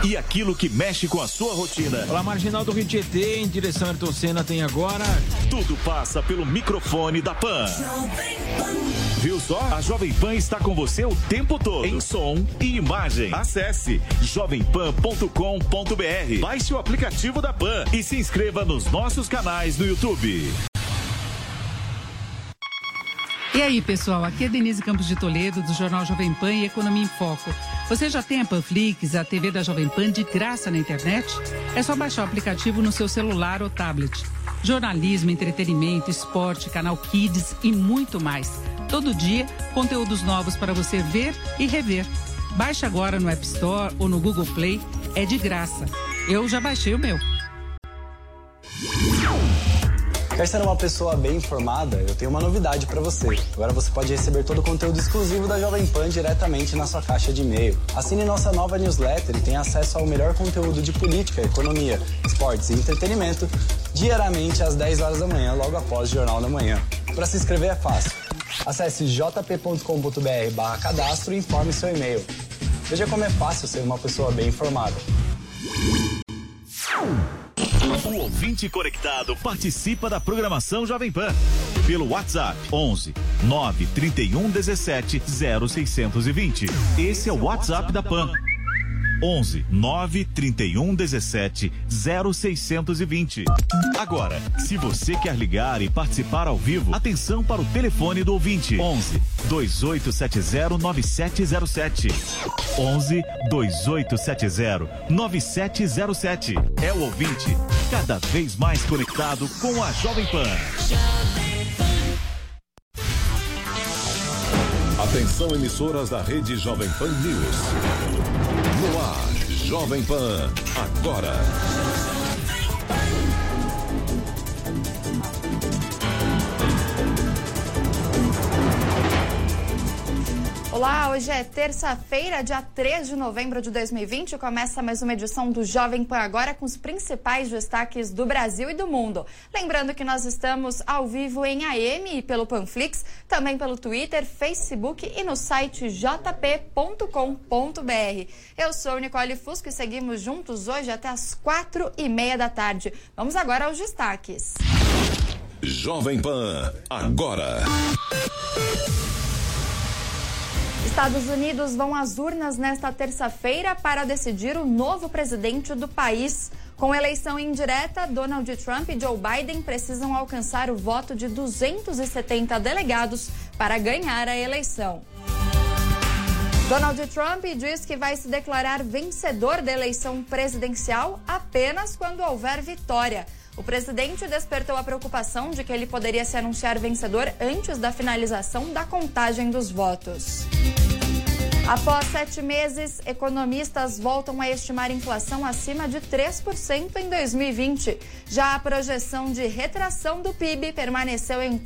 e aquilo que mexe com a sua rotina. Olá, Marginal do Rio Tietê, em direção a Ayrton Senna, tem agora... Tudo passa pelo microfone da Pan. Viu só? A Jovem Pan está com você o tempo todo, em som e imagem. Acesse jovempan.com.br, baixe o aplicativo da Pan e se inscreva nos nossos canais no YouTube. E aí, pessoal, aqui é Denise Campos de Toledo, do Jornal Jovem Pan e Economia em Foco. Você já tem a Panflix, a TV da Jovem Pan de graça na internet? É só baixar o aplicativo no seu celular ou tablet. Jornalismo, entretenimento, esporte, canal Kids e muito mais. Todo dia, conteúdos novos para você ver e rever. Baixe agora no App Store ou no Google Play, é de graça. Eu já baixei o meu. Quer ser uma pessoa bem informada? Eu tenho uma novidade para você. Agora você pode receber todo o conteúdo exclusivo da Jovem Pan diretamente na sua caixa de e-mail. Assine nossa nova newsletter e tenha acesso ao melhor conteúdo de política, economia, esportes e entretenimento diariamente às 10 horas da manhã, logo após o Jornal da Manhã. Para se inscrever é fácil. Acesse jp.com.br/cadastro e informe seu e-mail. Veja como é fácil ser uma pessoa bem informada. O ouvinte conectado participa da programação Jovem Pan pelo WhatsApp 11 931 17 0620. Esse é o WhatsApp da Pan. 11 931 17 0620. Agora, se você quer ligar e participar ao vivo, atenção para o telefone do ouvinte: 11 2870 9707. 11 2870 9707. É o ouvinte cada vez mais conectado com a Jovem Pan. Atenção, emissoras da rede Jovem Pan News. No ar, Jovem Pan, agora. Olá, hoje é terça-feira, dia 3 de novembro de 2020. Começa mais uma edição do Jovem Pan Agora com os principais destaques do Brasil e do mundo. Lembrando que nós estamos ao vivo em AM e pelo Panflix, também pelo Twitter, Facebook e no site jp.com.br. Eu sou Nicole Fusco e seguimos juntos hoje até as 4:30 da tarde. Vamos agora aos destaques. Jovem Pan Agora. Estados Unidos vão às urnas nesta terça-feira para decidir o novo presidente do país. Com eleição indireta, Donald Trump e Joe Biden precisam alcançar o voto de 270 delegados para ganhar a eleição. Donald Trump diz que vai se declarar vencedor da eleição presidencial apenas quando houver vitória. O presidente despertou a preocupação de que ele poderia se anunciar vencedor antes da finalização da contagem dos votos. Após 7 meses, economistas voltam a estimar inflação acima de 3% em 2020. Já a projeção de retração do PIB permaneceu em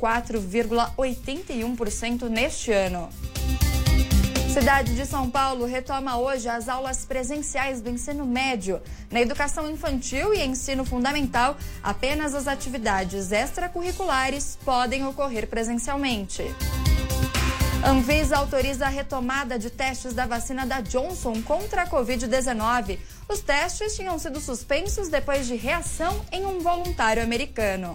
4,81% neste ano. Cidade de São Paulo retoma hoje as aulas presenciais do ensino médio. Na educação infantil e ensino fundamental, apenas as atividades extracurriculares podem ocorrer presencialmente. Anvisa autoriza a retomada de testes da vacina da Johnson contra a Covid-19. Os testes tinham sido suspensos depois de reação em um voluntário americano.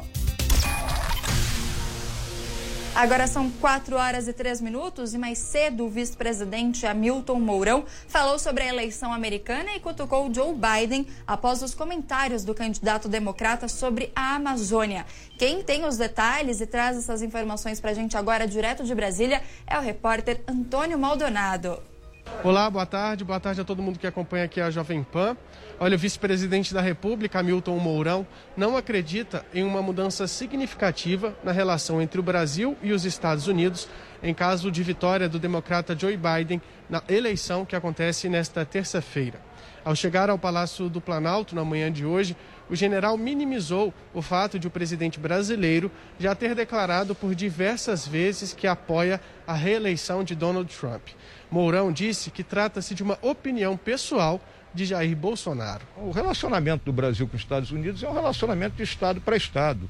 Agora são 4:03 e mais cedo o vice-presidente Hamilton Mourão falou sobre a eleição americana e cutucou Joe Biden após os comentários do candidato democrata sobre a Amazônia. Quem tem os detalhes e traz essas informações pra gente agora direto de Brasília é o repórter Antônio Maldonado. Olá, boa tarde a todo mundo que acompanha aqui a Jovem Pan. Olha, o vice-presidente da República, Hamilton Mourão, não acredita em uma mudança significativa na relação entre o Brasil e os Estados Unidos em caso de vitória do democrata Joe Biden na eleição que acontece nesta terça-feira. Ao chegar ao Palácio do Planalto na manhã de hoje, o general minimizou o fato de o presidente brasileiro já ter declarado por diversas vezes que apoia a reeleição de Donald Trump. Mourão disse que trata-se de uma opinião pessoal de Jair Bolsonaro. O relacionamento do Brasil com os Estados Unidos é um relacionamento de Estado para Estado,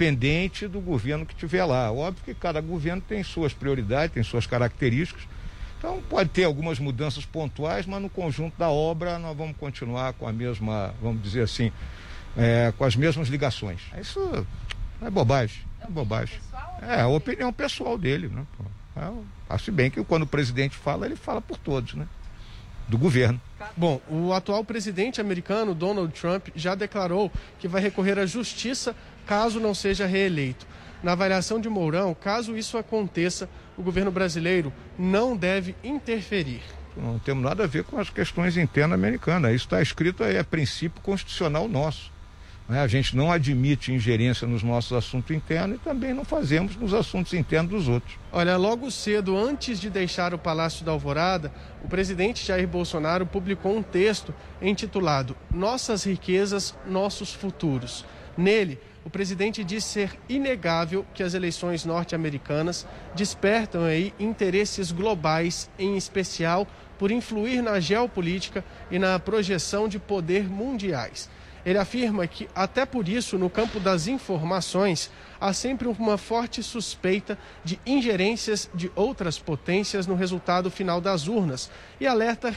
independente do governo que estiver lá. Óbvio que cada governo tem suas prioridades, tem suas características, Então pode ter algumas mudanças pontuais, mas no conjunto da obra nós vamos continuar com a mesma, vamos dizer assim, com as mesmas ligações. Isso é bobagem, é bobagem. É a opinião pessoal dele, né? Acho bem que quando o presidente fala, ele fala por todos, né? Do governo. Bom, o atual presidente americano, Donald Trump, já declarou que vai recorrer à justiça caso não seja reeleito. Na avaliação de Mourão, caso isso aconteça, o governo brasileiro não deve interferir. Não temos nada a ver com as questões internas americanas. Isso está escrito aí, é princípio constitucional nosso. A gente não admite ingerência nos nossos assuntos internos e também não fazemos nos assuntos internos dos outros. Olha, logo cedo, antes de deixar o Palácio da Alvorada, o presidente Jair Bolsonaro publicou um texto intitulado Nossas Riquezas, Nossos Futuros. Nele, o presidente diz ser inegável que as eleições norte-americanas despertam aí interesses globais, em especial por influir na geopolítica e na projeção de poder mundiais. Ele afirma que, até por isso, no campo das informações, há sempre uma forte suspeita de ingerências de outras potências no resultado final das urnas e alerta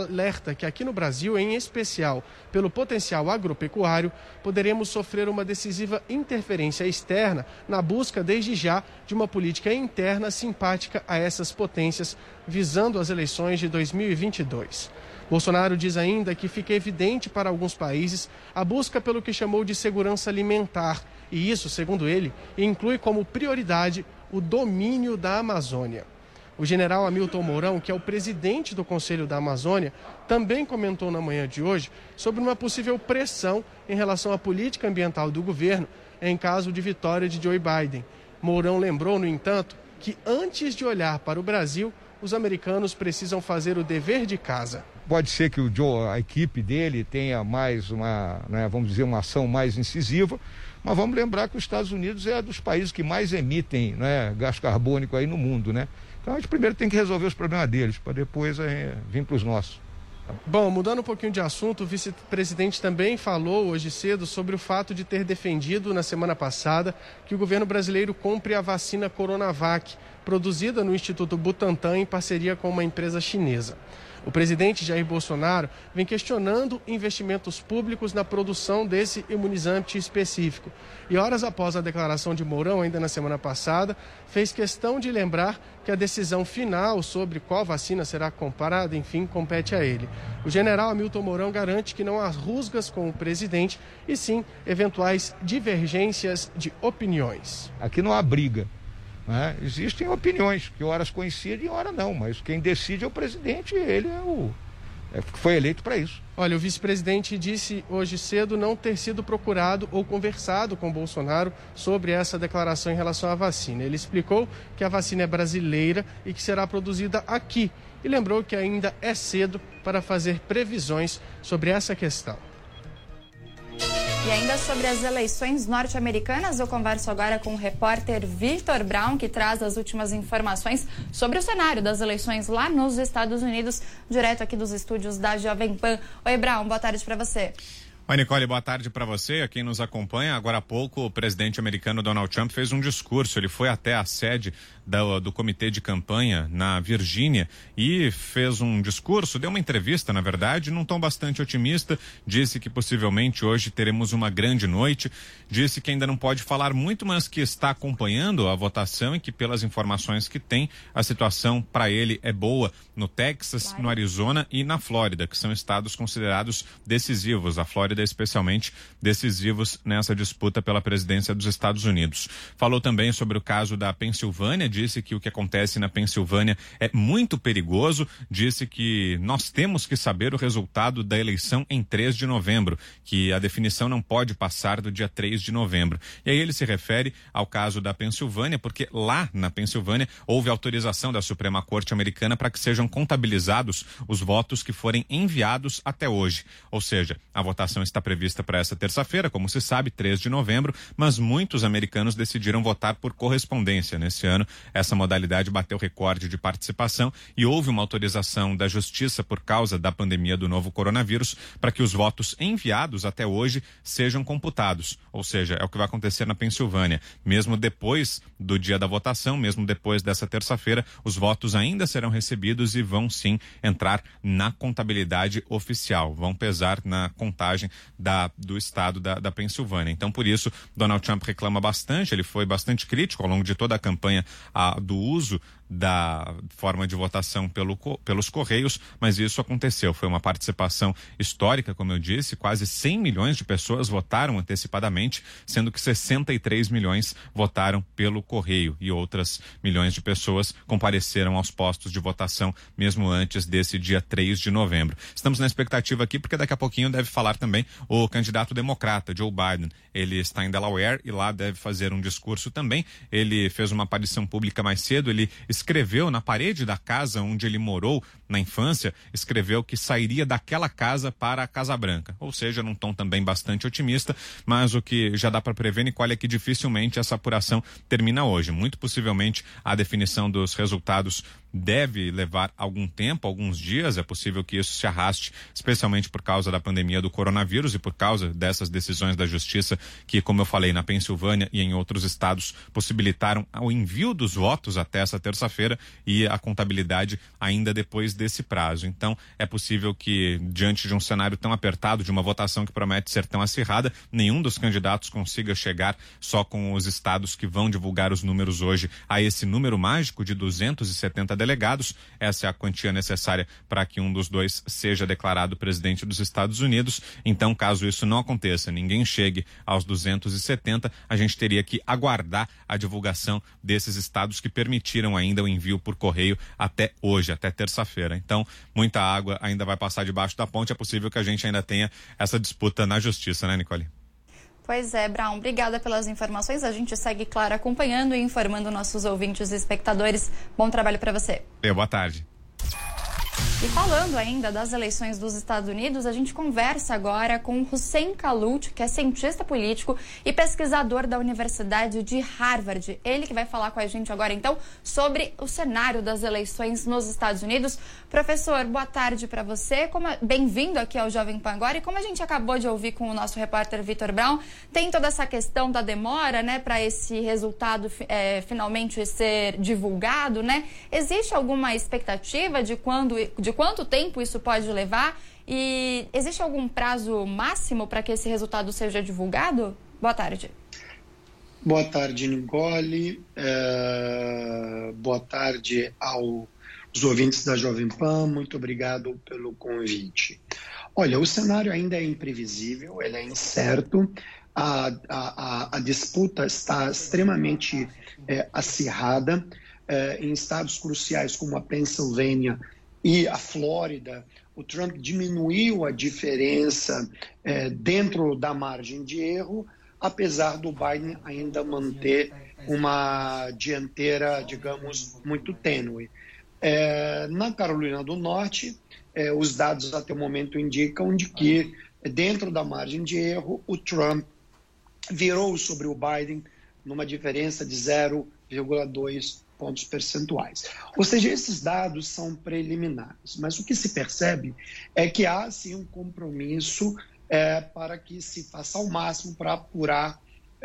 que aqui no Brasil, em especial pelo potencial agropecuário, poderemos sofrer uma decisiva interferência externa na busca, desde já, de uma política interna simpática a essas potências, visando as eleições de 2022. Bolsonaro diz ainda que fica evidente para alguns países a busca pelo que chamou de segurança alimentar. E isso, segundo ele, inclui como prioridade o domínio da Amazônia. O general Hamilton Mourão, que é o presidente do Conselho da Amazônia, também comentou na manhã de hoje sobre uma possível pressão em relação à política ambiental do governo em caso de vitória de Joe Biden. Mourão lembrou, no entanto, que antes de olhar para o Brasil, os americanos precisam fazer o dever de casa. Pode ser que a equipe dele tenha mais uma, vamos dizer, uma ação mais incisiva, mas vamos lembrar que os Estados Unidos é dos países que mais emitem, gás carbônico aí no mundo, né? Então a gente primeiro tem que resolver os problemas deles, para depois vir para os nossos. Bom, mudando um pouquinho de assunto, o vice-presidente também falou hoje cedo sobre o fato de ter defendido na semana passada que o governo brasileiro compre a vacina Coronavac, produzida no Instituto Butantan em parceria com uma empresa chinesa. O presidente Jair Bolsonaro vem questionando investimentos públicos na produção desse imunizante específico. E horas após a declaração de Mourão, ainda na semana passada, fez questão de lembrar que a decisão final sobre qual vacina será comprada, enfim, compete a ele. O general Hamilton Mourão garante que não há rusgas com o presidente e sim eventuais divergências de opiniões. Aqui não há briga. Existem opiniões que horas coincidem e horas não, mas quem decide é o presidente, ele foi eleito para isso. Olha, o vice-presidente disse hoje cedo não ter sido procurado ou conversado com Bolsonaro sobre essa declaração em relação à vacina. Ele explicou que a vacina é brasileira e que será produzida aqui e lembrou que ainda é cedo para fazer previsões sobre essa questão. E ainda sobre as eleições norte-americanas, eu converso agora com o repórter Victor Brown, que traz as últimas informações sobre o cenário das eleições lá nos Estados Unidos, direto aqui dos estúdios da Jovem Pan. Oi, Brown, boa tarde para você. Oi, Nicole, boa tarde para você, a quem nos acompanha. Agora há pouco, o presidente americano Donald Trump fez um discurso. Ele foi até a sede do comitê de campanha na Virgínia e fez um discurso, deu uma entrevista, na verdade, num tom bastante otimista. Disse que possivelmente hoje teremos uma grande noite. Disse que ainda não pode falar muito, mas que está acompanhando a votação e que, pelas informações que tem, a situação para ele é boa no Texas, no Arizona e na Flórida, que são estados considerados decisivos. A Flórida especialmente decisivos nessa disputa pela presidência dos Estados Unidos. Falou também sobre o caso da Pensilvânia, disse que o que acontece na Pensilvânia é muito perigoso, disse que nós temos que saber o resultado da eleição em 3 de novembro, que a definição não pode passar do dia 3 de novembro. E aí ele se refere ao caso da Pensilvânia, porque lá na Pensilvânia houve autorização da Suprema Corte Americana para que sejam contabilizados os votos que forem enviados até hoje. Ou seja, a votação está prevista para essa terça-feira, como se sabe, 3 de novembro, mas muitos americanos decidiram votar por correspondência. Nesse ano essa modalidade bateu recorde de participação e houve uma autorização da Justiça por causa da pandemia do novo coronavírus para que os votos enviados até hoje sejam computados. Ou seja, é o que vai acontecer na Pensilvânia. Mesmo depois do dia da votação, mesmo depois dessa terça-feira, os votos ainda serão recebidos e vão sim entrar na contabilidade oficial, vão pesar na contagem do estado da Pensilvânia. Então, por isso, Donald Trump reclama bastante, ele foi bastante crítico ao longo de toda a campanha do uso da forma de votação pelos Correios, mas isso aconteceu. Foi uma participação histórica, como eu disse, quase 100 milhões de pessoas votaram antecipadamente, sendo que 63 milhões votaram pelo Correio e outras milhões de pessoas compareceram aos postos de votação mesmo antes desse dia 3 de novembro. Estamos na expectativa aqui porque daqui a pouquinho deve falar também o candidato democrata, Joe Biden. Ele está em Delaware e lá deve fazer um discurso também. Ele fez uma aparição pública mais cedo, ele escreveu na parede da casa onde ele morou na infância, escreveu que sairia daquela casa para a Casa Branca. Ou seja, num tom também bastante otimista, mas o que já dá para prever, Nicole, é que dificilmente essa apuração termina hoje. Muito possivelmente a definição dos resultados deve levar algum tempo, alguns dias. É possível que isso se arraste, especialmente por causa da pandemia do coronavírus e por causa dessas decisões da Justiça que, como eu falei, na Pensilvânia e em outros estados possibilitaram o envio dos votos até essa terça-feira e a contabilidade ainda depois desse prazo. Então, é possível que, diante de um cenário tão apertado, de uma votação que promete ser tão acirrada, nenhum dos candidatos consiga chegar só com os estados que vão divulgar os números hoje a esse número mágico de 270 delegados. Essa é a quantia necessária para que um dos dois seja declarado presidente dos Estados Unidos. Então, caso isso não aconteça, ninguém chegue aos 270, a gente teria que aguardar a divulgação desses estados que permitiram ainda o envio por correio até hoje, até terça-feira. Então, muita água ainda vai passar debaixo da ponte. É possível que a gente ainda tenha essa disputa na justiça, né, Nicole? Pois é, Brown, obrigada pelas informações. A gente segue, claro, acompanhando e informando nossos ouvintes e espectadores. Bom trabalho para você. Boa tarde. E falando ainda das eleições dos Estados Unidos, a gente conversa agora com Hussein Kalut, que é cientista político e pesquisador da Universidade de Harvard. Ele que vai falar com a gente agora, então, sobre o cenário das eleições nos Estados Unidos. Professor, boa tarde para você. Bem-vindo aqui ao Jovem Pan agora. E como a gente acabou de ouvir com o nosso repórter Vitor Brown, tem toda essa questão da demora, né, para esse resultado finalmente ser divulgado, né? Existe alguma expectativa de quanto tempo isso pode levar? E existe algum prazo máximo para que esse resultado seja divulgado? Boa tarde. Boa tarde, Nicole. Boa tarde aos ouvintes da Jovem Pan. Muito obrigado pelo convite. Olha, o cenário ainda é imprevisível, ele é incerto. A disputa está extremamente acirrada. Em estados cruciais como a Pensilvânia e a Flórida, o Trump diminuiu a diferença dentro da margem de erro, apesar do Biden ainda manter uma dianteira, digamos, muito tênue. Na Carolina do Norte, os dados até o momento indicam de que, dentro da margem de erro, o Trump virou sobre o Biden numa diferença de 0,2 pontos percentuais. Ou seja, esses dados são preliminares, mas o que se percebe é que há, sim, um compromisso para que se faça ao máximo para apurar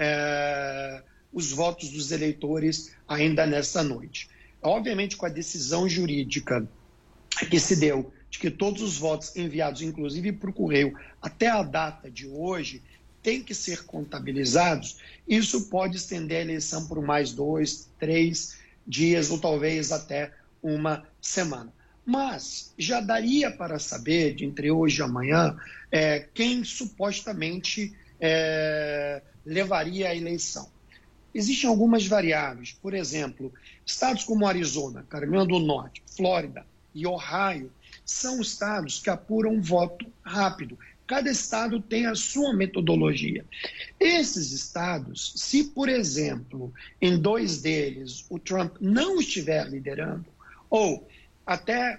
os votos dos eleitores ainda nesta noite. Obviamente, com a decisão jurídica que se deu de que todos os votos enviados, inclusive por correio, até a data de hoje, têm que ser contabilizados, isso pode estender a eleição por mais 2, 3 dias ou talvez até uma semana. Mas já daria para saber, de entre hoje e amanhã, quem supostamente levaria a eleição. Existem algumas variáveis. Por exemplo, estados como Arizona, Carolina do Norte, Flórida e Ohio são estados que apuram voto rápido. Cada estado tem a sua metodologia. Esses estados, se, por exemplo, em 2 deles o Trump não estiver liderando, ou até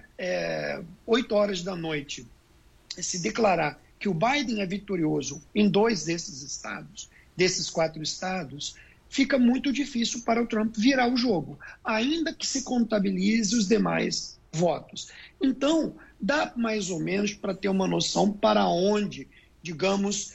8 horas da noite se declarar que o Biden é vitorioso em 2 desses estados, desses 4 estados, fica muito difícil para o Trump virar o jogo, ainda que se contabilize os demais votos. Então, dá mais ou menos para ter uma noção para onde, digamos,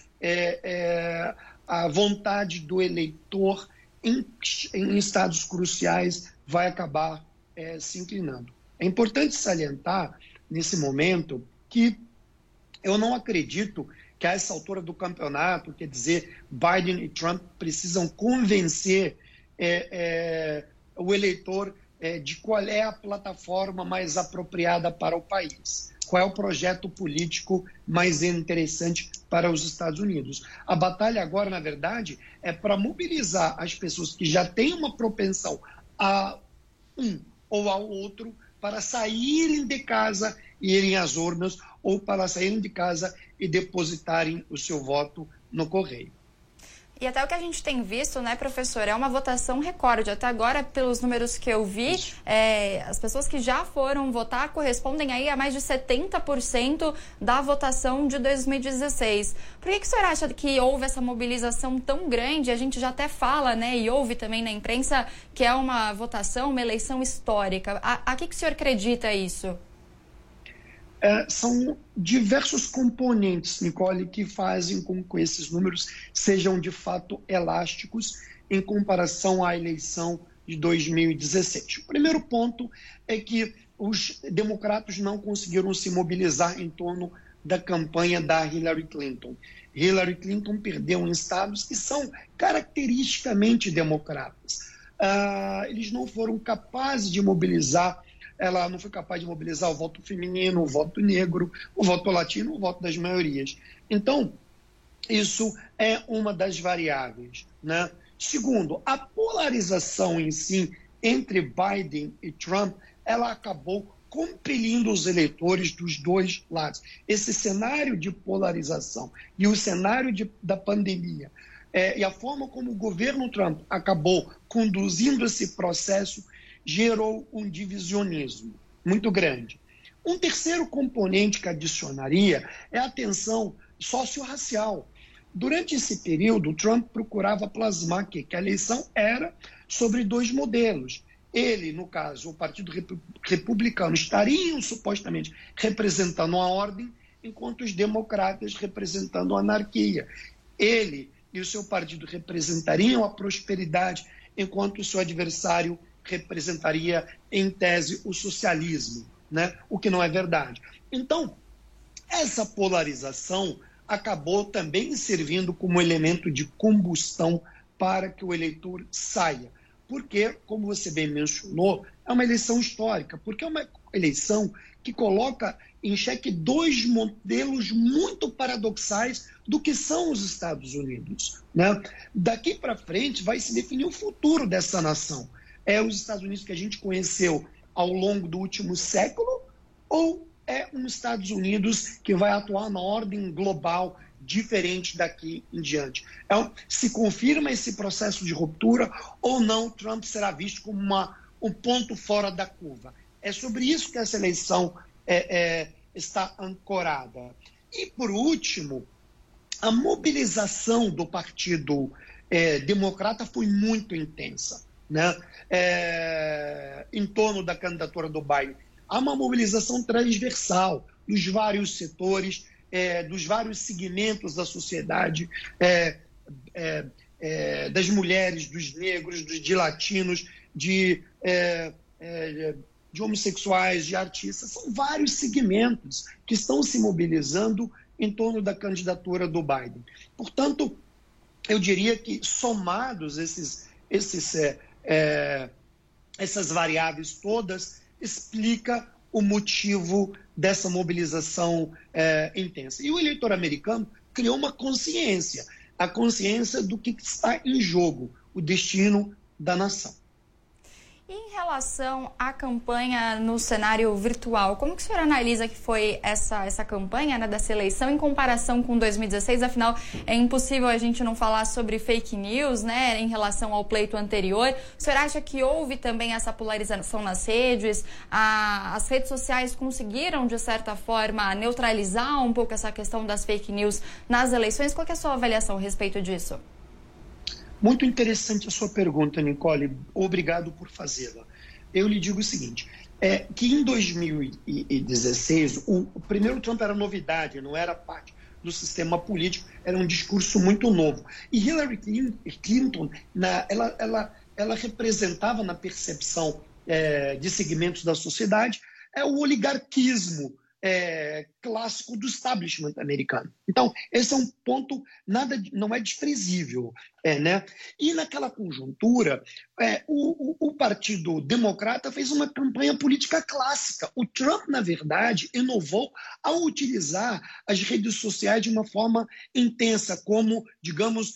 a vontade do eleitor em estados cruciais vai acabar se inclinando. É importante salientar, nesse momento, que eu não acredito que a essa altura do campeonato, quer dizer, Biden e Trump precisam convencer o eleitor de qual é a plataforma mais apropriada para o país, qual é o projeto político mais interessante para os Estados Unidos. A batalha agora, na verdade, é para mobilizar as pessoas que já têm uma propensão a um ou ao outro para saírem de casa e irem às urnas, ou para saírem de casa e depositarem o seu voto no correio. E até o que a gente tem visto, né, professor, é uma votação recorde. Até agora, pelos números que eu vi, as pessoas que já foram votar correspondem aí a mais de 70% da votação de 2016. Por que o senhor acha que houve essa mobilização tão grande? A gente já até fala, né, e ouve também na imprensa, que é uma votação, uma eleição histórica. A que o senhor acredita isso? São diversos componentes, Nicole, que fazem com que esses números sejam de fato elásticos em comparação à eleição de 2017. O primeiro ponto é que os democratas não conseguiram se mobilizar em torno da campanha da Hillary Clinton. Hillary Clinton perdeu em estados que são caracteristicamente democratas. Eles não foram capazes de mobilizar. Ela não foi capaz de mobilizar o voto feminino, o voto negro, o voto latino, o voto das maiorias. Então, isso é uma das variáveis, né? Segundo, a polarização em si entre Biden e Trump, ela acabou compelindo os eleitores dos dois lados. Esse cenário de polarização e o cenário da pandemia e a forma como o governo Trump acabou conduzindo esse processo gerou um divisionismo muito grande. Um terceiro componente que adicionaria é a tensão socio-racial. Durante esse período, Trump procurava plasmar que a eleição era sobre dois modelos. Ele, no caso, o Partido Republicano, estariam supostamente representando a ordem, enquanto os democratas representando a anarquia. Ele e o seu partido representariam a prosperidade, enquanto o seu adversário representaria, em tese, o socialismo, né? O que não é verdade. Então, essa polarização acabou também servindo como elemento de combustão para que o eleitor saia. Porque, como você bem mencionou, é uma eleição histórica, porque é uma eleição que coloca em xeque dois modelos muito paradoxais do que são os Estados Unidos, né? Daqui para frente vai se definir o futuro dessa nação. É os Estados Unidos que a gente conheceu ao longo do último século, ou é um Estados Unidos que vai atuar na ordem global diferente daqui em diante? Se confirma esse processo de ruptura ou não, Trump será visto como um ponto fora da curva. É sobre isso que essa eleição está ancorada. E, por último, a mobilização do Partido Democrata foi muito intensa, né? Em torno da candidatura do Biden. Há uma mobilização transversal dos vários setores, dos vários segmentos da sociedade, das mulheres, dos negros, de latinos, de homossexuais, de artistas. São vários segmentos que estão se mobilizando em torno da candidatura do Biden. Portanto, eu diria que, somados essas variáveis todas, explica o motivo dessa mobilização intensa. E o eleitor americano criou uma consciência, a consciência do que está em jogo, o destino da nação. E em relação à campanha no cenário virtual, como que o senhor analisa que foi essa campanha, né, dessa eleição em comparação com 2016? Afinal, é impossível a gente não falar sobre fake news, né, em relação ao pleito anterior. O senhor acha que houve também essa polarização nas redes? As redes sociais conseguiram, de certa forma, neutralizar um pouco essa questão das fake news nas eleições? Qual que é a sua avaliação a respeito disso? Muito interessante a sua pergunta, Nicole. Obrigado por fazê-la. Eu lhe digo o seguinte, que em 2016, o primeiro Trump era novidade, não era parte do sistema político, era um discurso muito novo. E Hillary Clinton, ela representava na percepção de segmentos da sociedade o oligarquismo clássico do establishment americano. Então, esse é um ponto, não é desprezível. Né? E naquela conjuntura, o Partido Democrata fez uma campanha política clássica. O Trump, na verdade, inovou ao utilizar as redes sociais de uma forma intensa, como, digamos,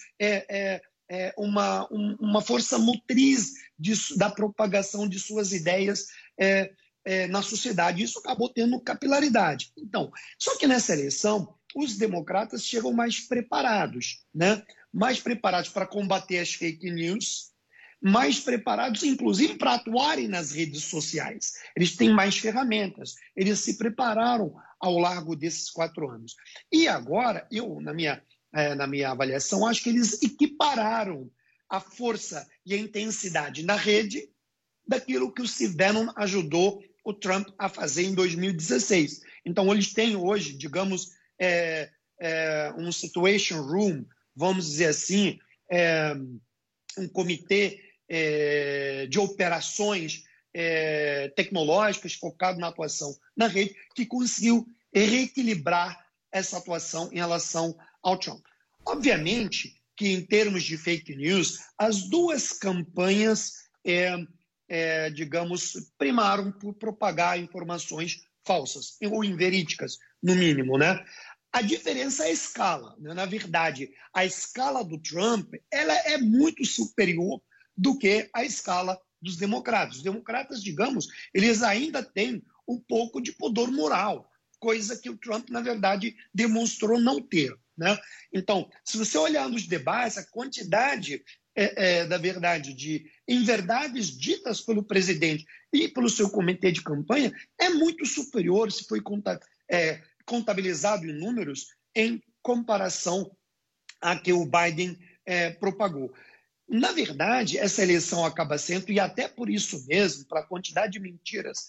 uma força motriz da propagação de suas ideias na sociedade. Isso acabou tendo capilaridade. Então, só que nessa eleição, os democratas chegam mais preparados, né? Mais preparados para combater as fake news, mais preparados, inclusive, para atuarem nas redes sociais. Eles têm mais ferramentas, eles se prepararam ao largo desses 4 anos. E agora, eu, na minha avaliação, acho que eles equipararam a força e a intensidade na rede daquilo que o Steve Bannon ajudou o Trump a fazer em 2016. Então, eles têm hoje, digamos, um situation room, vamos dizer assim, um comitê de operações tecnológicas focado na atuação na rede, que conseguiu reequilibrar essa atuação em relação ao Trump. Obviamente que, em termos de fake news, as duas campanhas digamos, primaram por propagar informações falsas ou inverídicas, no mínimo, né? A diferença é a escala, né? Na verdade, a escala do Trump ela é muito superior do que a escala dos democratas. Os democratas, digamos, eles ainda têm um pouco de pudor moral, coisa que o Trump, na verdade, demonstrou não ter, né? Então, se você olhar nos debates, a quantidade da verdade, de inverdades ditas pelo presidente e pelo seu comitê de campanha é muito superior, se foi contabilizado em números, em comparação a que o Biden propagou. Na verdade, essa eleição acaba sendo, e até por isso mesmo, pela quantidade de mentiras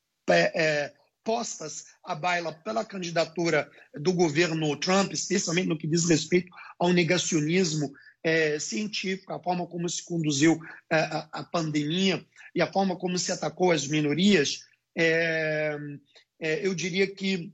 postas à baila pela candidatura do governo Trump, especialmente no que diz respeito ao negacionismo científico, a forma como se conduziu a pandemia e a forma como se atacou as minorias, eu diria que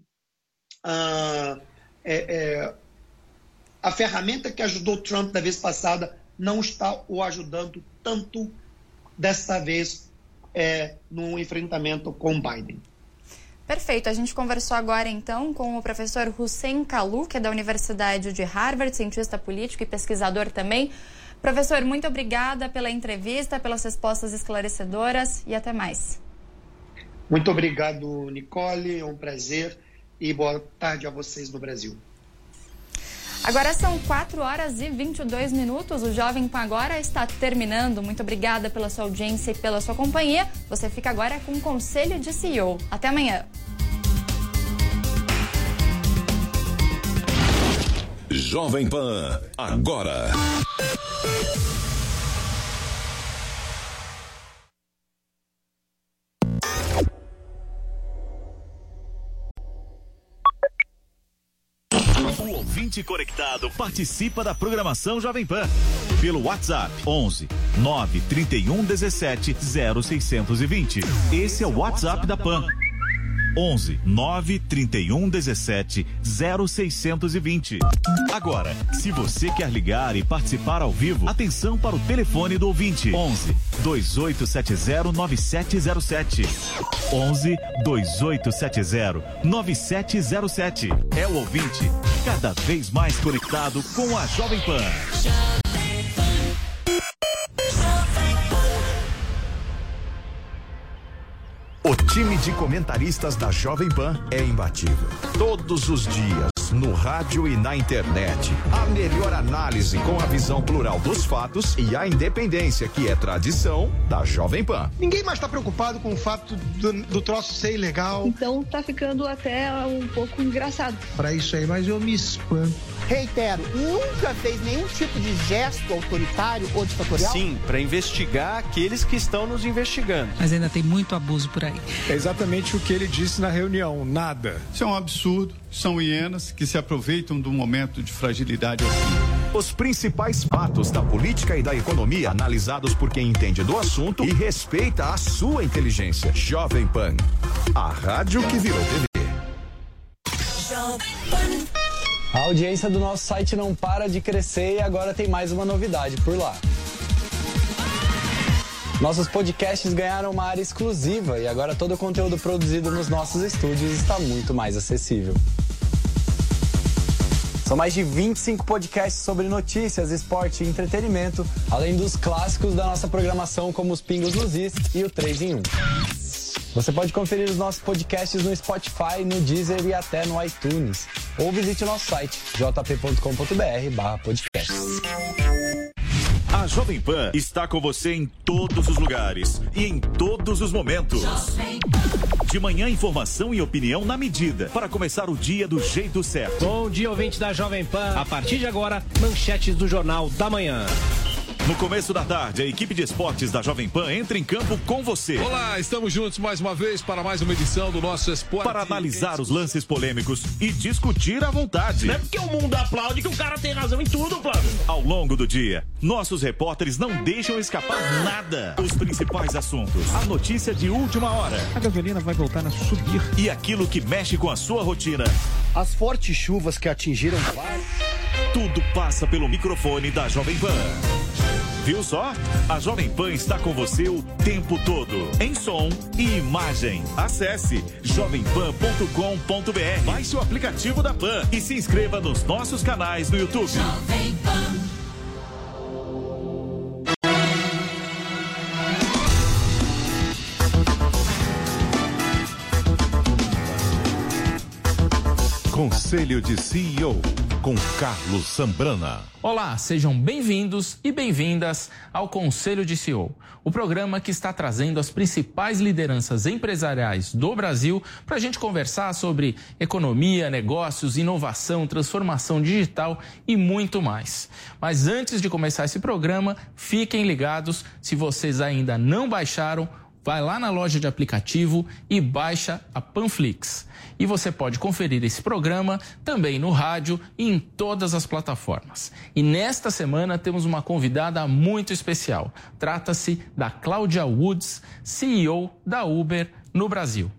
a ferramenta que ajudou Trump da vez passada não está o ajudando tanto desta vez no enfrentamento com Biden. Perfeito. A gente conversou agora, então, com o professor Hussein Kalu, que é da Universidade de Harvard, cientista político e pesquisador também. Professor, muito obrigada pela entrevista, pelas respostas esclarecedoras e até mais. Muito obrigado, Nicole. É um prazer e boa tarde a vocês no Brasil. Agora são 4h22. O Jovem Pan agora está terminando. Muito obrigada pela sua audiência e pela sua companhia. Você fica agora com o Conselho de CEO. Até amanhã. Jovem Pan, agora. O ouvinte conectado participa da programação Jovem Pan pelo WhatsApp 11 931 17 0620. Esse é o WhatsApp da Pan. 11 931 17 0620. Agora, se você quer ligar e participar ao vivo, atenção para o telefone do ouvinte: 11 2870 9707. 11 2870 9707. É o ouvinte cada vez mais conectado com a Jovem Pan. O time de comentaristas da Jovem Pan é imbatível. Todos os dias, momentos, no rádio e na internet. A melhor análise com a visão plural dos fatos e a independência que é tradição da Jovem Pan. Ninguém mais está preocupado com o fato do troço ser ilegal. Então tá ficando até um pouco engraçado. Para isso aí, mas eu me espanto. Reitero, nunca fez nenhum tipo de gesto autoritário ou ditatorial? Sim, para investigar aqueles que estão nos investigando. Mas ainda tem muito abuso por aí. É exatamente o que ele disse na reunião, nada. Isso é um absurdo, são hienas que se aproveitam do momento de fragilidade assim. Os principais fatos da política e da economia analisados por quem entende do assunto e respeita a sua inteligência. Jovem Pan, a rádio que virou TV. A audiência do nosso site não para de crescer e agora tem mais uma novidade por lá. Nossos podcasts ganharam uma área exclusiva e agora todo o conteúdo produzido nos nossos estúdios está muito mais acessível. São mais de 25 podcasts sobre notícias, esporte e entretenimento, além dos clássicos da nossa programação como os Pingos nos Is e o 3 em 1. Você pode conferir os nossos podcasts no Spotify, no Deezer e até no iTunes. Ou visite o nosso site, jp.com.br/podcast. A Jovem Pan está com você em todos os lugares e em todos os momentos. De manhã, informação e opinião na medida, para começar o dia do jeito certo. Bom dia, ouvinte da Jovem Pan. A partir de agora, manchetes do Jornal da Manhã. No começo da tarde, a equipe de esportes da Jovem Pan entra em campo com você. Olá, estamos juntos mais uma vez para mais uma edição do nosso Esporte. Para analisar os lances polêmicos e discutir à vontade. Não é porque o mundo aplaude que o cara tem razão em tudo, Flávio. Ao longo do dia, nossos repórteres não deixam escapar nada. Os principais assuntos, a notícia de última hora. A gasolina vai voltar a subir. E aquilo que mexe com a sua rotina. As fortes chuvas que atingiram tudo passa pelo microfone da Jovem Pan. Viu só? A Jovem Pan está com você o tempo todo, em som e imagem. Acesse jovempan.com.br, baixe o aplicativo da Pan e se inscreva nos nossos canais no YouTube. Jovem Pan. Conselho de CEO, com Carlos Sambrana. Olá, sejam bem-vindos e bem-vindas ao Conselho de CEO, o programa que está trazendo as principais lideranças empresariais do Brasil para a gente conversar sobre economia, negócios, inovação, transformação digital e muito mais. Mas antes de começar esse programa, fiquem ligados, se vocês ainda não baixaram, vai lá na loja de aplicativo e baixa a Panflix. E você pode conferir esse programa também no rádio e em todas as plataformas. E nesta semana temos uma convidada muito especial. Trata-se da Claudia Woods, CEO da Uber no Brasil.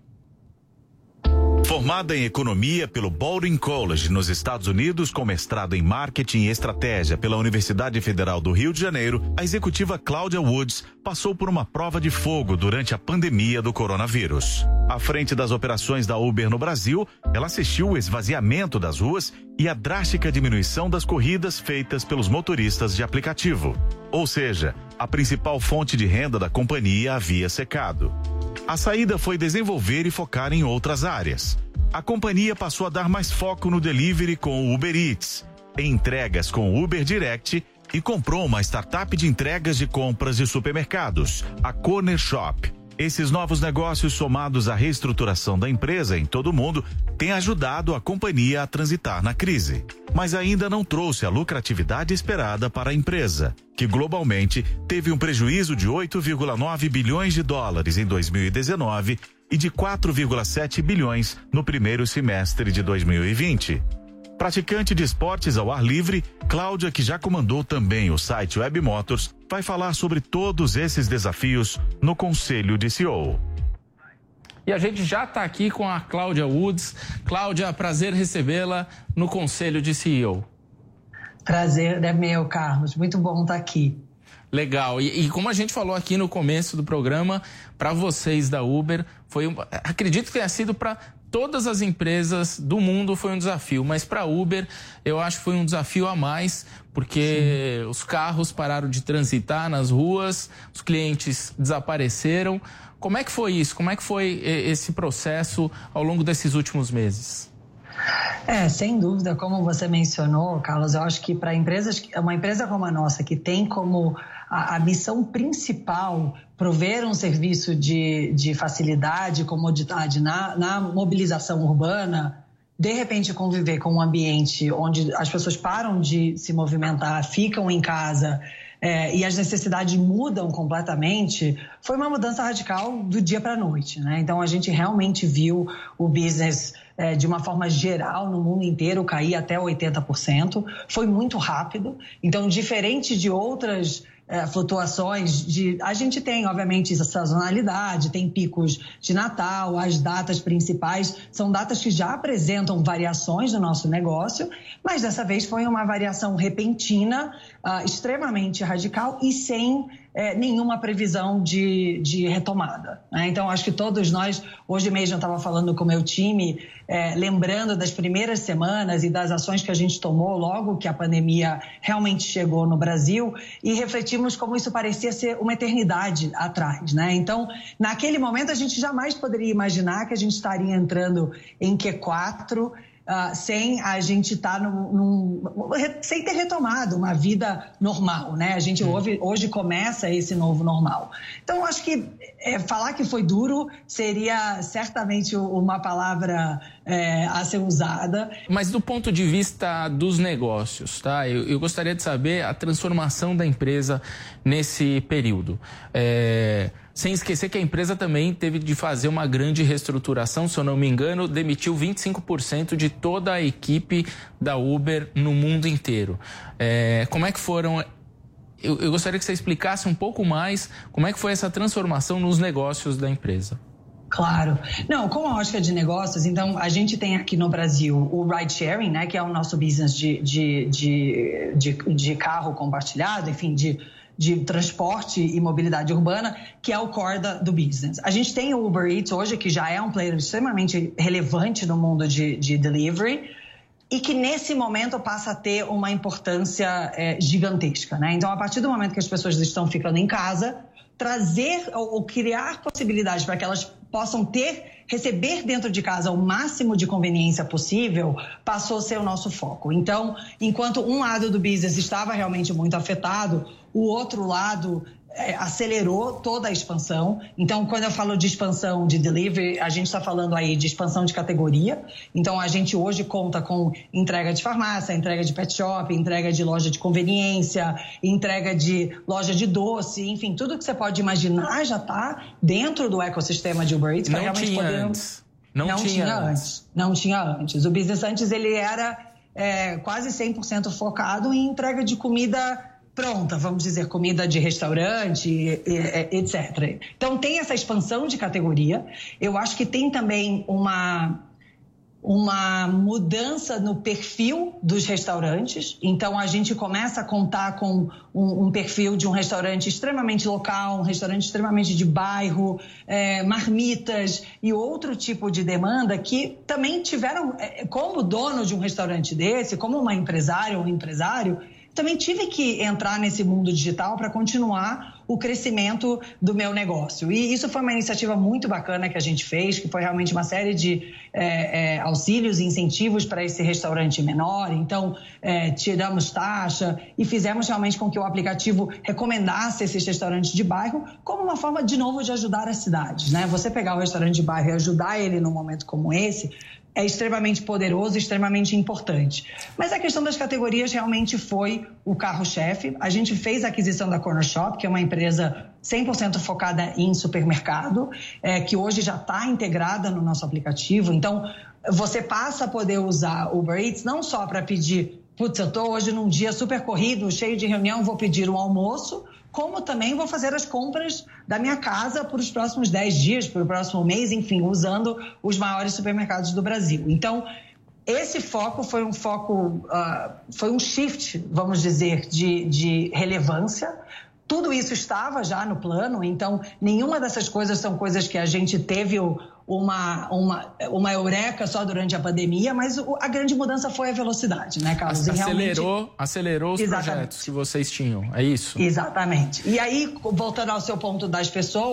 Formada em Economia pelo Baldwin College nos Estados Unidos, com mestrado em Marketing e Estratégia pela Universidade Federal do Rio de Janeiro, a executiva Claudia Woods passou por uma prova de fogo durante a pandemia do coronavírus. À frente das operações da Uber no Brasil, ela assistiu o esvaziamento das ruas e a drástica diminuição das corridas feitas pelos motoristas de aplicativo. Ou seja, a principal fonte de renda da companhia havia secado. A saída foi desenvolver e focar em outras áreas. A companhia passou a dar mais foco no delivery com o Uber Eats, em entregas com o Uber Direct e comprou uma startup de entregas de compras de supermercados, a Corner Shop. Esses novos negócios, somados à reestruturação da empresa em todo o mundo, têm ajudado a companhia a transitar na crise. Mas ainda não trouxe a lucratividade esperada para a empresa, que globalmente teve um prejuízo de 8,9 bilhões de dólares em 2019 e de 4,7 bilhões no primeiro semestre de 2020. Praticante de esportes ao ar livre, Cláudia, que já comandou também o site Web Motors, vai falar sobre todos esses desafios no Conselho de CEO. E a gente já está aqui com a Claudia Woods. Cláudia, prazer recebê-la no Conselho de CEO. Prazer é meu, Carlos. Muito bom estar aqui. Legal. E como a gente falou aqui no começo do programa, para vocês da Uber, acredito que tenha sido para todas as empresas do mundo foi um desafio, mas para a Uber eu acho que foi um desafio a mais, porque Sim. Os carros pararam de transitar nas ruas, os clientes desapareceram. Como é que foi isso? Como é que foi esse processo ao longo desses últimos meses? Sem dúvida, como você mencionou, Carlos, eu acho que para uma empresa como a nossa, que tem como a missão principal prover um serviço de facilidade, comodidade na mobilização urbana, de repente conviver com um ambiente onde as pessoas param de se movimentar, ficam em casa e as necessidades mudam completamente, foi uma mudança radical do dia para a noite, né? Então a gente realmente viu o business de uma forma geral no mundo inteiro cair até 80%, foi muito rápido. Então, diferente de outras flutuações, a gente tem, obviamente, essa sazonalidade, tem picos de Natal, as datas principais são datas que já apresentam variações no nosso negócio, mas dessa vez foi uma variação repentina, extremamente radical e sem nenhuma previsão de retomada, né? Então, acho que todos nós, hoje mesmo eu estava falando com o meu time, lembrando das primeiras semanas e das ações que a gente tomou logo que a pandemia realmente chegou no Brasil e refletimos como isso parecia ser uma eternidade atrás, né? Então, naquele momento a gente jamais poderia imaginar que a gente estaria entrando em Q4 sem a gente estar sem ter retomado uma vida normal, né? A gente hoje começa esse novo normal. Então, acho que falar que foi duro seria certamente uma palavra a ser usada. Mas do ponto de vista dos negócios, tá? Eu gostaria de saber a transformação da empresa nesse período. Sem esquecer que a empresa também teve de fazer uma grande reestruturação, se eu não me engano, demitiu 25% de toda a equipe da Uber no mundo inteiro. Como é que foram... Eu gostaria que você explicasse um pouco mais como é que foi essa transformação nos negócios da empresa. Claro. Não, com a ótica de negócios, então, a gente tem aqui no Brasil o ride sharing, né, que é o nosso business de carro compartilhado, enfim, de transporte e mobilidade urbana, que é o core do business. A gente tem o Uber Eats hoje, que já é um player extremamente relevante no mundo de delivery e que nesse momento passa a ter uma importância gigantesca, né? Então, a partir do momento que as pessoas estão ficando em casa, trazer ou criar possibilidades para que elas possam receber dentro de casa o máximo de conveniência possível, passou a ser o nosso foco. Então, enquanto um lado do business estava realmente muito afetado, o outro lado acelerou toda a expansão. Então, quando eu falo de expansão de delivery, a gente está falando aí de expansão de categoria. Então, a gente hoje conta com entrega de farmácia, entrega de pet shop, entrega de loja de conveniência, entrega de loja de doce, enfim, tudo que você pode imaginar já está dentro do ecossistema de Uber Eats. Não tinha antes. Não tinha antes. O business antes ele era quase 100% focado em entrega de comida pronta, vamos dizer, comida de restaurante, etc. Então, tem essa expansão de categoria. Eu acho que tem também uma mudança no perfil dos restaurantes. Então, a gente começa a contar com um perfil de um restaurante extremamente local, um restaurante extremamente de bairro, marmitas e outro tipo de demanda que também tiveram, como dono de um restaurante desse, como uma empresária ou um empresário, também tive que entrar nesse mundo digital para continuar o crescimento do meu negócio. E isso foi uma iniciativa muito bacana que a gente fez, que foi realmente uma série de auxílios e incentivos para esse restaurante menor. Então, tiramos taxa e fizemos realmente com que o aplicativo recomendasse esses restaurantes de bairro como uma forma, de novo, de ajudar as cidades, né? Você pegar o restaurante de bairro e ajudar ele num momento como esse é extremamente poderoso, extremamente importante. Mas a questão das categorias realmente foi o carro-chefe. A gente fez a aquisição da Corner Shop, que é uma empresa 100% focada em supermercado, que hoje já está integrada no nosso aplicativo. Então, você passa a poder usar o Uber Eats não só para pedir, putz, eu estou hoje num dia super corrido, cheio de reunião, vou pedir um almoço, como também vou fazer as compras da minha casa por os próximos 10 dias, para o próximo mês, enfim, usando os maiores supermercados do Brasil. Então, esse foco foi um shift, vamos dizer, de relevância. Tudo isso estava já no plano, então nenhuma dessas coisas são coisas que a gente teve uma eureka só durante a pandemia, mas a grande mudança foi a velocidade, né, Carlos? Acelerou os projetos que vocês tinham, é isso? Exatamente. E aí, voltando ao seu ponto das pessoas,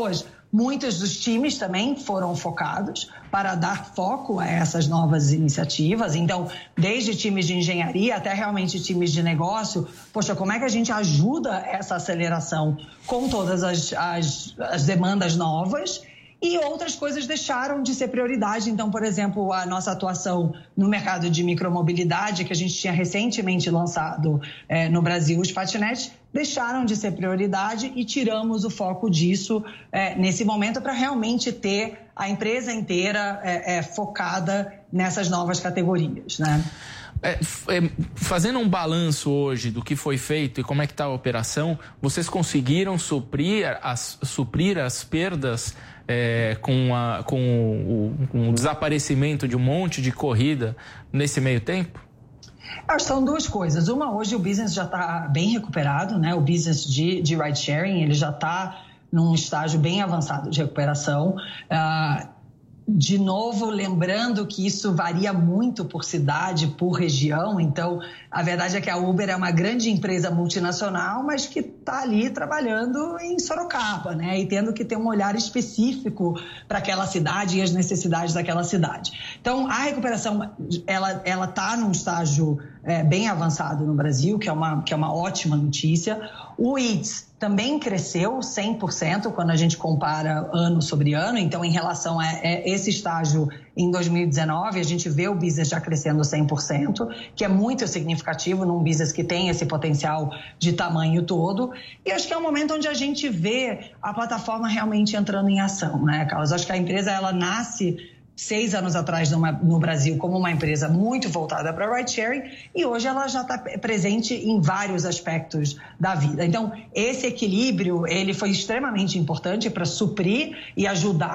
Muitos dos times também foram focados para dar foco a essas novas iniciativas. Então, desde times de engenharia até realmente times de negócio, poxa, como é que a gente ajuda essa aceleração com todas as demandas novas? E outras coisas deixaram de ser prioridade. Então, por exemplo, a nossa atuação no mercado de micromobilidade, que a gente tinha recentemente lançado no Brasil, os patinetes, deixaram de ser prioridade e tiramos o foco disso nesse momento para realmente ter a empresa inteira focada nessas novas categorias, né? Fazendo um balanço hoje do que foi feito e como é que está a operação, vocês conseguiram suprir as perdas com o desaparecimento de um monte de corrida nesse meio tempo? São duas coisas. Uma, hoje o business já está bem recuperado, né? O business de ride sharing, ele já está num estágio bem avançado de recuperação. De novo, lembrando que isso varia muito por cidade, por região. Então, a verdade é que a Uber é uma grande empresa multinacional, mas que está ali trabalhando em Sorocaba, né? E tendo que ter um olhar específico para aquela cidade e as necessidades daquela cidade. Então, a recuperação, ela está num estágio bem avançado no Brasil, que é uma ótima notícia. O Eats também cresceu 100% quando a gente compara ano sobre ano. Então, em relação a esse estágio em 2019, a gente vê o business já crescendo 100%, que é muito significativo num business que tem esse potencial de tamanho todo. E acho que é um momento onde a gente vê a plataforma realmente entrando em ação, né, Carlos? Acho que a empresa, ela nasce 6 anos atrás no Brasil como uma empresa muito voltada para ride sharing e hoje ela já está presente em vários aspectos da vida. Então, esse equilíbrio, ele foi extremamente importante para suprir e ajudar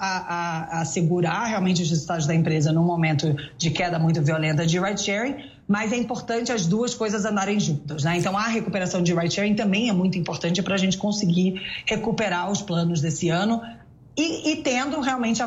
a segurar realmente os resultados da empresa num momento de queda muito violenta de ride sharing, mas é importante as duas coisas andarem juntas, né? Então, a recuperação de ride sharing também é muito importante para a gente conseguir recuperar os planos desse ano, e tendo realmente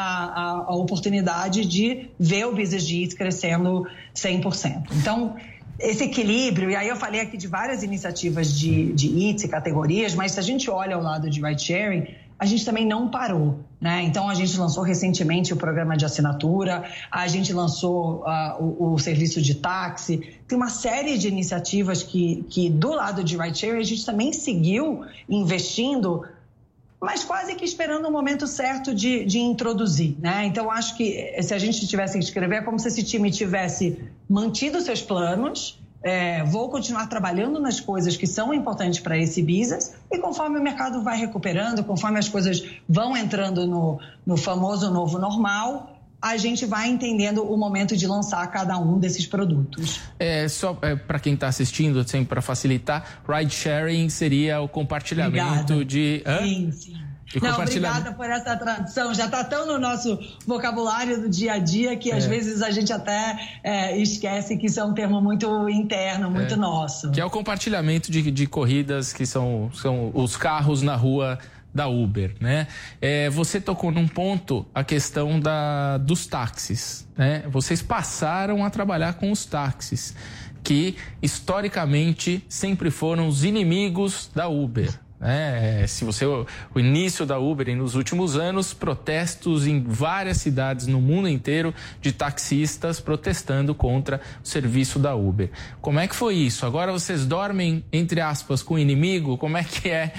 a oportunidade de ver o business de Eats crescendo 100%. Então, esse equilíbrio, e aí eu falei aqui de várias iniciativas de Eats e categorias, mas se a gente olha ao lado de ride sharing, a gente também não parou, né? Então, a gente lançou recentemente o programa de assinatura, a gente lançou o serviço de táxi, tem uma série de iniciativas que do lado de ride sharing a gente também seguiu investindo, mas quase que esperando o momento certo de introduzir, né? Então, acho que se a gente tivesse que escrever, é como se esse time tivesse mantido seus planos, vou continuar trabalhando nas coisas que são importantes para esse business, e conforme o mercado vai recuperando, conforme as coisas vão entrando no famoso novo normal, a gente vai entendendo o momento de lançar cada um desses produtos. Só para quem está assistindo, assim, para facilitar, ride sharing seria o compartilhamento. Obrigada. De... Sim. Não, obrigada por essa tradução. Já está tão no nosso vocabulário do dia a dia que às vezes a gente até esquece que isso é um termo muito interno, muito nosso. Que é o compartilhamento de corridas, que são os carros na rua da Uber, né? Você tocou num ponto, a questão dos táxis, né? Vocês passaram a trabalhar com os táxis, que historicamente sempre foram os inimigos da Uber, né? O início da Uber, nos últimos anos, protestos em várias cidades no mundo inteiro de taxistas protestando contra o serviço da Uber. Como é que foi isso? Agora vocês dormem, entre aspas, com o inimigo? Como é que é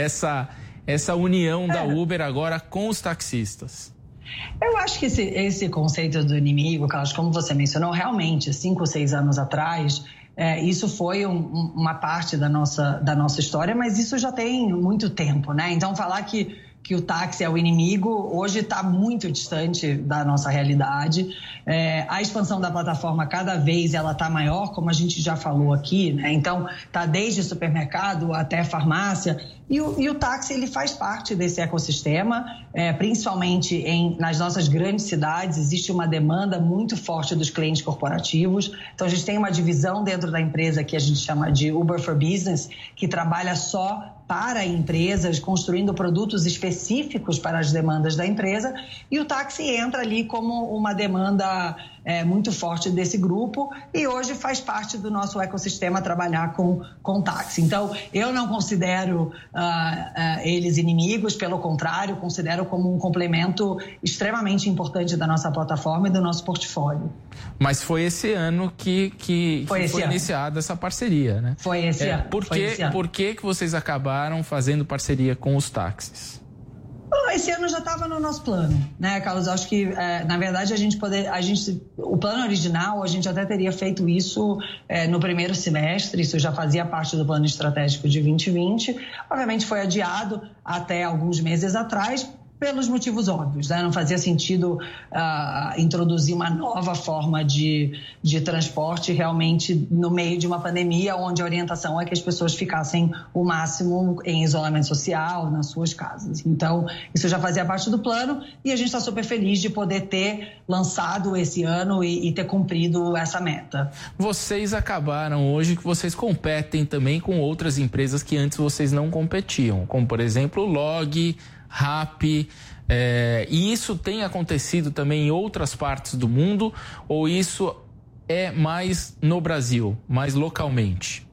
essa união da Uber agora com os taxistas? Eu acho que esse conceito do inimigo, Carlos, como você mencionou, realmente, 5 ou 6 anos atrás, isso foi uma parte da nossa história, mas isso já tem muito tempo, né? Então, falar que o táxi é o inimigo, hoje está muito distante da nossa realidade. A expansão da plataforma, cada vez ela está maior, como a gente já falou aqui, né? Então, está desde supermercado até farmácia. E o táxi, ele faz parte desse ecossistema, principalmente nas nossas grandes cidades. Existe uma demanda muito forte dos clientes corporativos. Então, a gente tem uma divisão dentro da empresa que a gente chama de Uber for Business, que trabalha só para empresas, construindo produtos específicos para as demandas da empresa, e o táxi entra ali como uma demanda muito forte desse grupo e hoje faz parte do nosso ecossistema trabalhar com táxi. Então, eu não considero eles inimigos, pelo contrário, considero como um complemento extremamente importante da nossa plataforma e do nosso portfólio. Mas foi esse ano que foi iniciada essa parceria, né? Foi esse ano. Por que você vocês acabaram fazendo parceria com os táxis? Esse ano já estava no nosso plano, né, Carlos? Acho que, na verdade, o plano original, a gente até teria feito isso no primeiro semestre, isso já fazia parte do plano estratégico de 2020. Obviamente foi adiado até alguns meses atrás, pelos motivos óbvios, né? Não fazia sentido introduzir uma nova forma de transporte realmente no meio de uma pandemia, onde a orientação é que as pessoas ficassem o máximo em isolamento social, nas suas casas. Então, isso já fazia parte do plano e a gente está super feliz de poder ter lançado esse ano e ter cumprido essa meta. Vocês acabaram hoje que vocês competem também com outras empresas que antes vocês não competiam, como, por exemplo, o Log, Rappi, e isso tem acontecido também em outras partes do mundo, ou isso é mais no Brasil, mais localmente?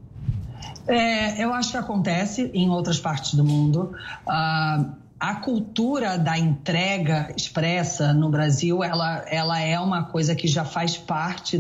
Eu acho que acontece em outras partes do mundo. A cultura da entrega expressa no Brasil, ela é uma coisa que já faz parte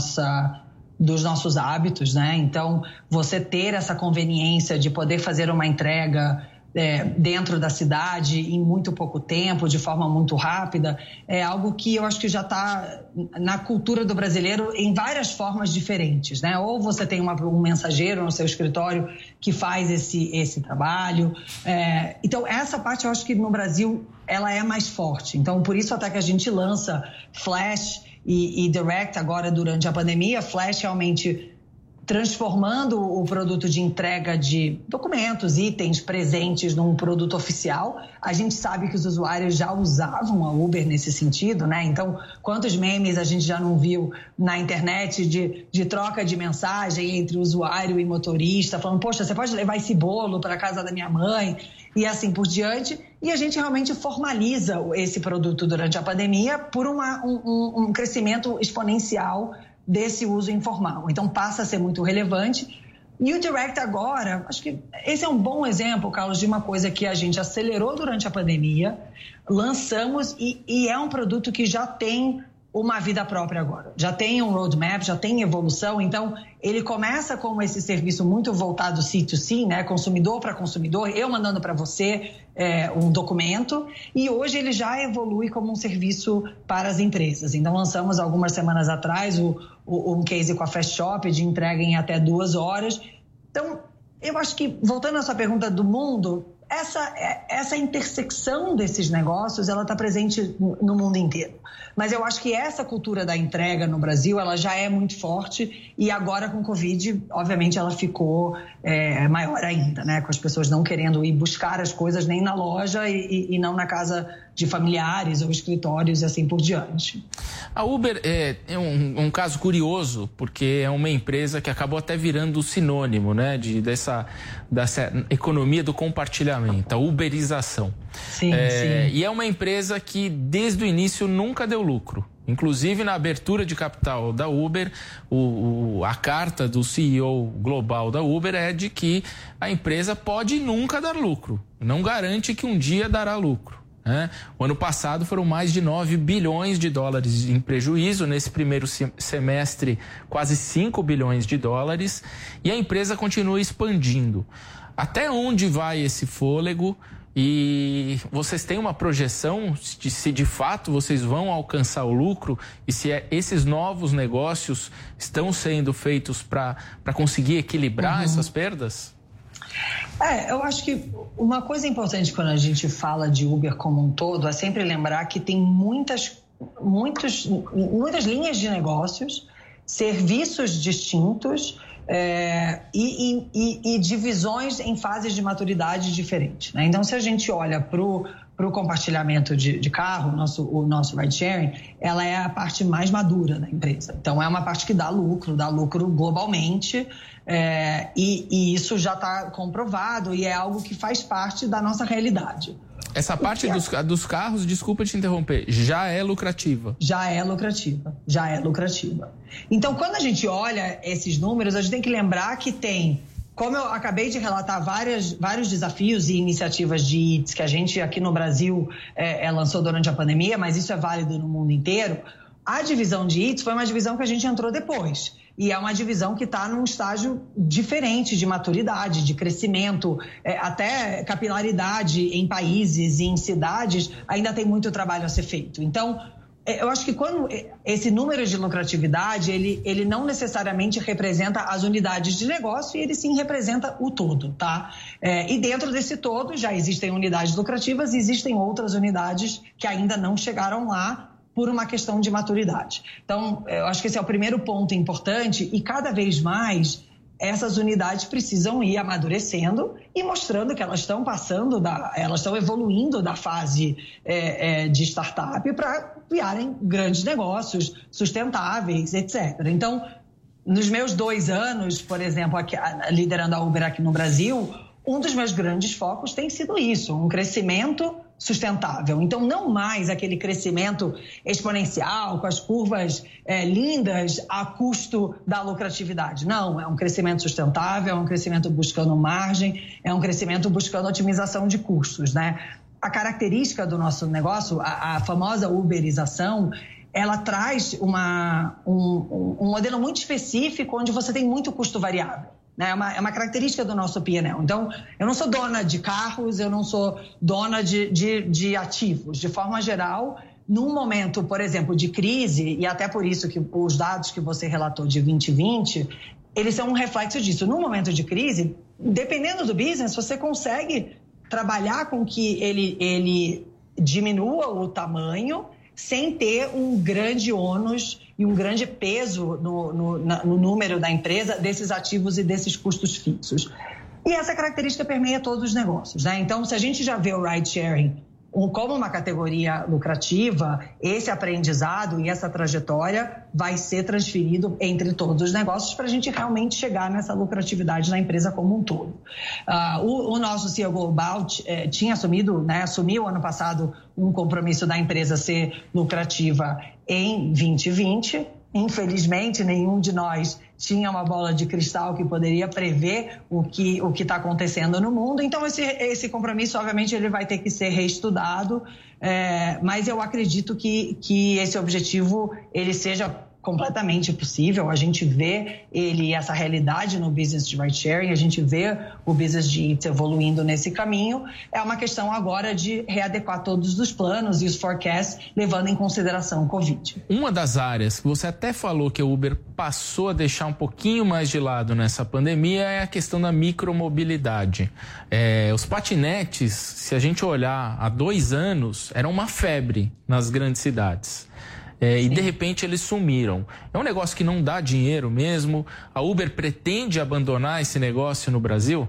dos nossos hábitos, né? Então, você ter essa conveniência de poder fazer uma entrega dentro da cidade em muito pouco tempo, de forma muito rápida, é algo que eu acho que já está na cultura do brasileiro em várias formas diferentes, né? Ou você tem um mensageiro no seu escritório que faz esse trabalho. Então, essa parte eu acho que no Brasil ela é mais forte. Então, por isso até que a gente lança Flash e Direct agora durante a pandemia. Flash realmente transformando o produto de entrega de documentos, itens, presentes num produto oficial. A gente sabe que os usuários já usavam a Uber nesse sentido, né? Então, quantos memes a gente já não viu na internet de troca de mensagem entre usuário e motorista, falando, poxa, você pode levar esse bolo para a casa da minha mãe? E assim por diante. E a gente realmente formaliza esse produto durante a pandemia por um crescimento exponencial desse uso informal. Então, passa a ser muito relevante. E o Direct agora, acho que esse é um bom exemplo, Carlos, de uma coisa que a gente acelerou durante a pandemia, lançamos e é um produto que já tem uma vida própria agora. Já tem um roadmap, já tem evolução. Então, ele começa como esse serviço muito voltado C2C, né? Consumidor para consumidor, eu mandando para você um documento. E hoje ele já evolui como um serviço para as empresas. Então, lançamos algumas semanas atrás um case com a Fast Shop de entrega em até 2 horas. Então, eu acho que, voltando à sua pergunta do mundo, essa intersecção desses negócios, ela está presente no mundo inteiro. Mas eu acho que essa cultura da entrega no Brasil, ela já é muito forte e agora com o Covid, obviamente, ela ficou maior ainda, né? Com as pessoas não querendo ir buscar as coisas nem na loja e não na casa de familiares ou escritórios e assim por diante. A Uber é um caso curioso, porque é uma empresa que acabou até virando sinônimo, né, dessa economia do compartilhamento, a uberização. Sim, sim. E é uma empresa que desde o início nunca deu lucro. Inclusive, na abertura de capital da Uber, a carta do CEO global da Uber é de que a empresa pode nunca dar lucro, não garante que um dia dará lucro. O ano passado foram mais de 9 bilhões de dólares em prejuízo, nesse primeiro semestre quase 5 bilhões de dólares, e a empresa continua expandindo. Até onde vai esse fôlego? E vocês têm uma projeção de se de fato vocês vão alcançar o lucro e se esses novos negócios estão sendo feitos para conseguir equilibrar essas perdas? Eu acho que uma coisa importante quando a gente fala de Uber como um todo é sempre lembrar que tem muitas linhas de negócios, serviços distintos e divisões em fases de maturidade diferentes, né? Então, se a gente olha para o compartilhamento de carro, o nosso ride sharing, ela é a parte mais madura da empresa. Então, é uma parte que dá lucro globalmente, e isso já está comprovado e é algo que faz parte da nossa realidade. Essa parte dos carros, desculpa te interromper, já é lucrativa? Já é lucrativa. Então, quando a gente olha esses números, a gente tem que lembrar que tem, como eu acabei de relatar, vários desafios e iniciativas de ITS que a gente aqui no Brasil lançou durante a pandemia, mas isso é válido no mundo inteiro. A divisão de ITS foi uma divisão que a gente entrou depois. E é uma divisão que está num estágio diferente de maturidade, de crescimento, até capilaridade em países e em cidades, ainda tem muito trabalho a ser feito. Então, eu acho que quando esse número de lucratividade, ele não necessariamente representa as unidades de negócio, e ele sim representa o todo, tá? E dentro desse todo já existem unidades lucrativas, e existem outras unidades que ainda não chegaram lá, por uma questão de maturidade. Então, eu acho que esse é o primeiro ponto importante, e cada vez mais essas unidades precisam ir amadurecendo e mostrando que elas estão elas estão evoluindo da fase de startup para criarem grandes negócios sustentáveis, etc. Então, nos meus 2 anos, por exemplo, aqui, liderando a Uber aqui no Brasil, um dos meus grandes focos tem sido isso, um crescimento sustentável. Então, não mais aquele crescimento exponencial, com as curvas lindas a custo da lucratividade. Não, é um crescimento sustentável, é um crescimento buscando margem, é um crescimento buscando otimização de custos, né? A característica do nosso negócio, a famosa uberização, ela traz um modelo muito específico onde você tem muito custo variável. É uma característica do nosso P&L. Então, eu não sou dona de carros, eu não sou dona de ativos. De forma geral, num momento, por exemplo, de crise, e até por isso que os dados que você relatou de 2020, eles são um reflexo disso. Num momento de crise, dependendo do business, você consegue trabalhar com que ele diminua o tamanho sem ter um grande ônus e um grande peso no número da empresa desses ativos e desses custos fixos. E essa característica permeia todos os negócios, né? Então, se a gente já vê o ride-sharing como uma categoria lucrativa, esse aprendizado e essa trajetória vai ser transferido entre todos os negócios para a gente realmente chegar nessa lucratividade na empresa como um todo. O nosso CEO Global tinha assumiu ano passado um compromisso da empresa ser lucrativa em 2020. Infelizmente, nenhum de nós tinha uma bola de cristal que poderia prever o que está acontecendo no mundo. Então, esse compromisso, obviamente, ele vai ter que ser reestudado, mas eu acredito que esse objetivo ele seja completamente possível. A gente vê essa realidade no business de ride-sharing, a gente vê o business de ITS evoluindo nesse caminho. É uma questão agora de readequar todos os planos e os forecasts, levando em consideração o Covid. Uma das áreas que você até falou que o Uber passou a deixar um pouquinho mais de lado nessa pandemia é a questão da micromobilidade. Os patinetes, se a gente olhar há 2 anos, eram uma febre nas grandes cidades. E de repente eles sumiram. É um negócio que não dá dinheiro mesmo. A Uber pretende abandonar esse negócio no Brasil?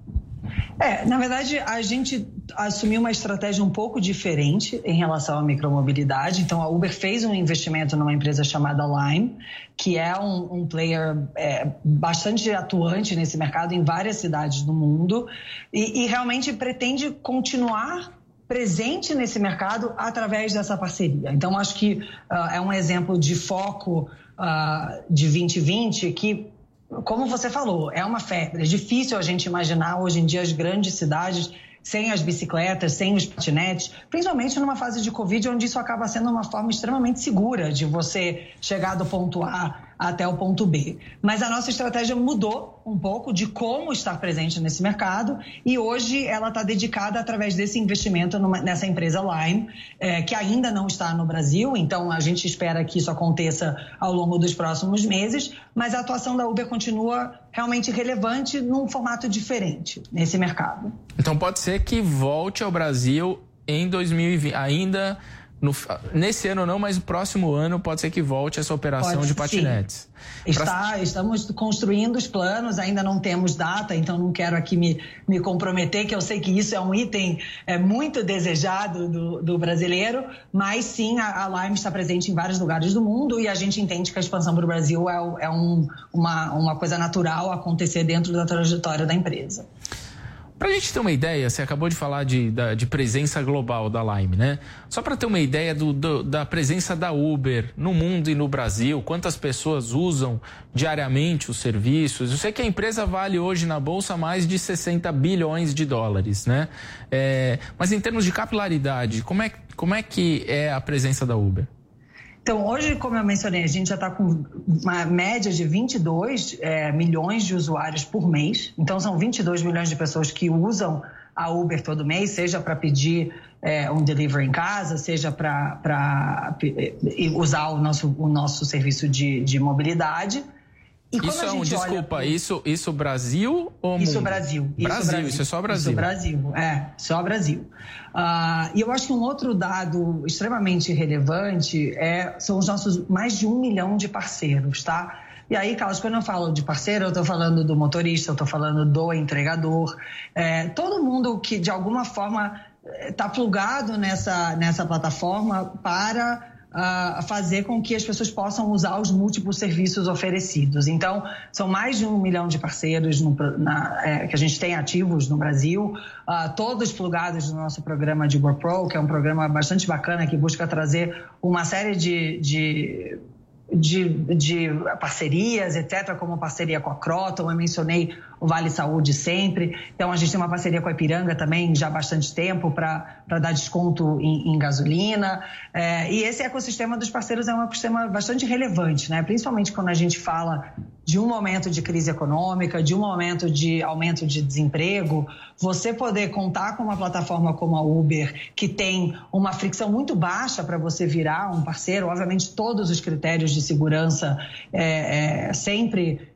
Na verdade, a gente assumiu uma estratégia um pouco diferente em relação à micromobilidade. Então, a Uber fez um investimento numa empresa chamada Lime, que é um player bastante atuante nesse mercado em várias cidades do mundo e realmente pretende continuar presente nesse mercado através dessa parceria. Então, acho que é um exemplo de foco de 2020 que, como você falou, é uma febre. É difícil a gente imaginar hoje em dia as grandes cidades sem as bicicletas, sem os patinetes, principalmente numa fase de Covid, onde isso acaba sendo uma forma extremamente segura de você chegar do ponto A até o ponto B. Mas a nossa estratégia mudou um pouco de como estar presente nesse mercado e hoje ela está dedicada através desse investimento nessa empresa Lime, que ainda não está no Brasil, então a gente espera que isso aconteça ao longo dos próximos meses, mas a atuação da Uber continua realmente relevante num formato diferente nesse mercado. Então pode ser que volte ao Brasil em 2020, ainda nesse ano não, mas no próximo ano pode ser que volte essa operação de patinetes. Estamos construindo os planos, ainda não temos data, então não quero aqui me comprometer, que eu sei que isso é um item muito desejado do brasileiro, mas sim, a Lime está presente em vários lugares do mundo e a gente entende que a expansão para o Brasil é uma coisa natural a acontecer dentro da trajetória da empresa. Para a gente ter uma ideia, você acabou de falar de presença global da Lime, né? Só para ter uma ideia da presença da Uber no mundo e no Brasil, quantas pessoas usam diariamente os serviços. Eu sei que a empresa vale hoje na Bolsa mais de 60 bilhões de dólares, né? Mas em termos de capilaridade, como é que é a presença da Uber? Então, hoje, como eu mencionei, a gente já está com uma média de 22 milhões de usuários por mês. Então, são 22 milhões de pessoas que usam a Uber todo mês, seja para pedir um delivery em casa, seja para usar o nosso serviço de mobilidade. E isso isso Brasil ou mundo? Isso Brasil. Isso é só Brasil. Isso Brasil, só Brasil. E eu acho que um outro dado extremamente relevante são os nossos mais de 1 milhão de parceiros, tá? E aí, Carlos, quando eu falo de parceiro, eu estou falando do motorista, eu estou falando do entregador, todo mundo que de alguma forma está plugado nessa plataforma para fazer com que as pessoas possam usar os múltiplos serviços oferecidos. Então, são mais de 1 milhão de parceiros que a gente tem ativos no Brasil, todos plugados no nosso programa de GoPro, que é um programa bastante bacana que busca trazer uma série de parcerias, etc., como parceria com a Croton, eu mencionei o Vale Saúde sempre. Então, a gente tem uma parceria com a Ipiranga também já há bastante tempo para dar desconto em gasolina. E esse ecossistema dos parceiros é um ecossistema bastante relevante, né? Principalmente quando a gente fala de um momento de crise econômica, de um momento de aumento de desemprego, você poder contar com uma plataforma como a Uber, que tem uma fricção muito baixa para você virar um parceiro, obviamente todos os critérios de segurança sempre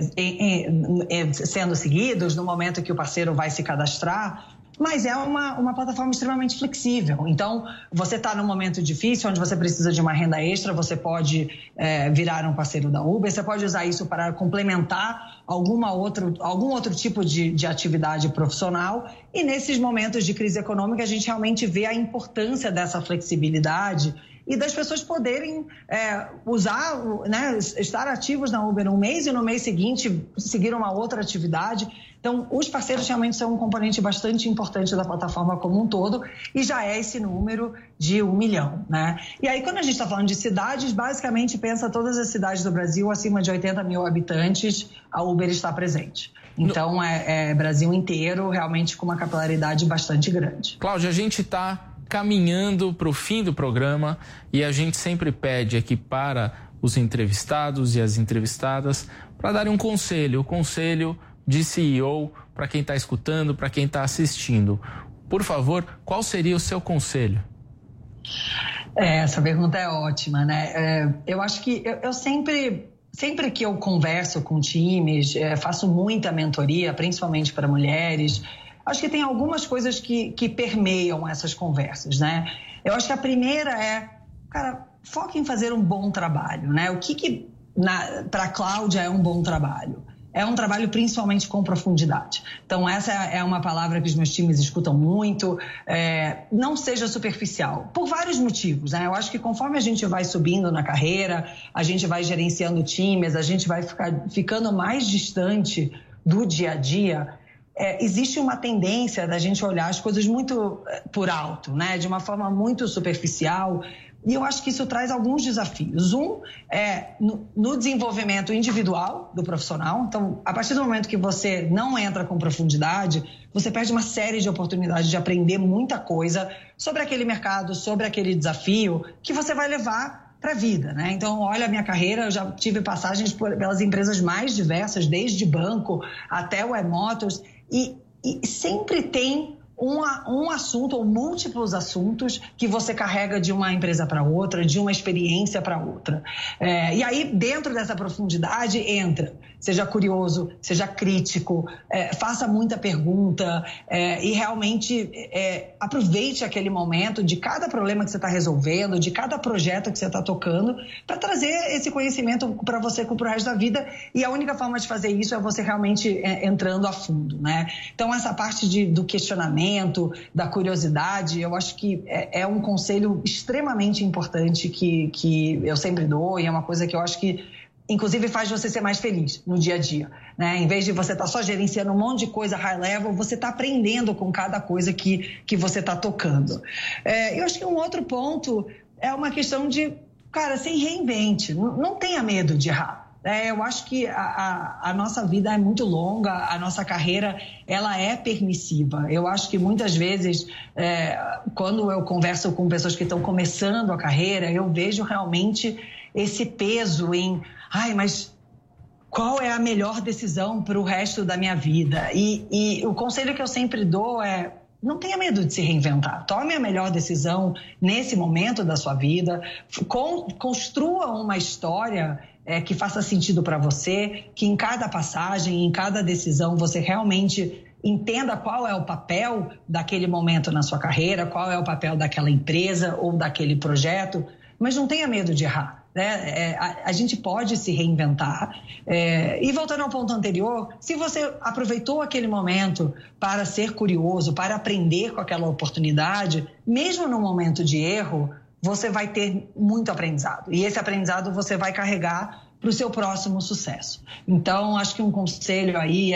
sendo seguidos no momento que o parceiro vai se cadastrar, mas é uma plataforma extremamente flexível. Então, você está num momento difícil, onde você precisa de uma renda extra, você pode virar um parceiro da Uber, você pode usar isso para complementar algum outro tipo de atividade profissional. E nesses momentos de crise econômica, a gente realmente vê a importância dessa flexibilidade e das pessoas poderem usar, né, estar ativos na Uber um mês e no mês seguinte seguir uma outra atividade. Então, os parceiros realmente são um componente bastante importante da plataforma como um todo e já é esse número de 1 milhão, né? E aí, quando a gente está falando de cidades, basicamente pensa todas as cidades do Brasil acima de 80 mil habitantes, a Uber está presente. Então, é Brasil inteiro, realmente com uma capilaridade bastante grande. Cláudia, a gente está caminhando para o fim do programa e a gente sempre pede aqui para os entrevistados e as entrevistadas para darem um conselho de CEO para quem está escutando, para quem está assistindo. Por favor, qual seria o seu conselho? Essa pergunta é ótima, né? Eu acho que eu sempre que eu converso com times, faço muita mentoria, principalmente para mulheres. Acho que tem algumas coisas que permeiam essas conversas, né? Eu acho que a primeira foca em fazer um bom trabalho, né? O que para a Cláudia é um bom trabalho? É um trabalho principalmente com profundidade. Então, essa é uma palavra que os meus times escutam muito. Não seja superficial, por vários motivos, né? Eu acho que conforme a gente vai subindo na carreira, a gente vai gerenciando times, a gente vai ficando mais distante do dia a dia, existe uma tendência da gente olhar as coisas muito por alto, né? De uma forma muito superficial. E eu acho que isso traz alguns desafios. Um é no desenvolvimento individual do profissional. Então, a partir do momento que você não entra com profundidade, você perde uma série de oportunidades de aprender muita coisa sobre aquele mercado, sobre aquele desafio que você vai levar para a vida, né? Então, olha a minha carreira, eu já tive passagens pelas empresas mais diversas, desde banco até o Motors, e sempre tem um assunto ou múltiplos assuntos que você carrega de uma empresa para outra, de uma experiência para outra. E aí, dentro dessa profundidade, seja curioso, seja crítico, faça muita pergunta e realmente aproveite aquele momento de cada problema que você está resolvendo, de cada projeto que você está tocando, para trazer esse conhecimento para você para o resto da vida. E a única forma de fazer isso é você realmente entrando a fundo, né? Então, essa parte do questionamento, da curiosidade, eu acho que é um conselho extremamente importante que eu sempre dou e é uma coisa que eu acho que inclusive faz você ser mais feliz no dia a dia, né? Em vez de você estar só gerenciando um monte de coisa high level, você está aprendendo com cada coisa que você está tocando. Eu acho que um outro ponto é uma questão de, cara, se reinvente, não tenha medo de errar. Eu acho que a nossa vida é muito longa, a nossa carreira ela é permissiva. Eu acho que muitas vezes, quando eu converso com pessoas que estão começando a carreira, eu vejo realmente esse peso em, mas qual é a melhor decisão para o resto da minha vida? E o conselho que eu sempre dou é, não tenha medo de se reinventar. Tome a melhor decisão nesse momento da sua vida, construa uma história que faça sentido para você, que em cada passagem, em cada decisão, você realmente entenda qual é o papel daquele momento na sua carreira, qual é o papel daquela empresa ou daquele projeto, mas não tenha medo de errar. A gente pode se reinventar. E voltando ao ponto anterior, se você aproveitou aquele momento para ser curioso, para aprender com aquela oportunidade, mesmo no momento de erro, você vai ter muito aprendizado. E esse aprendizado você vai carregar para o seu próximo sucesso. Então, acho que um conselho aí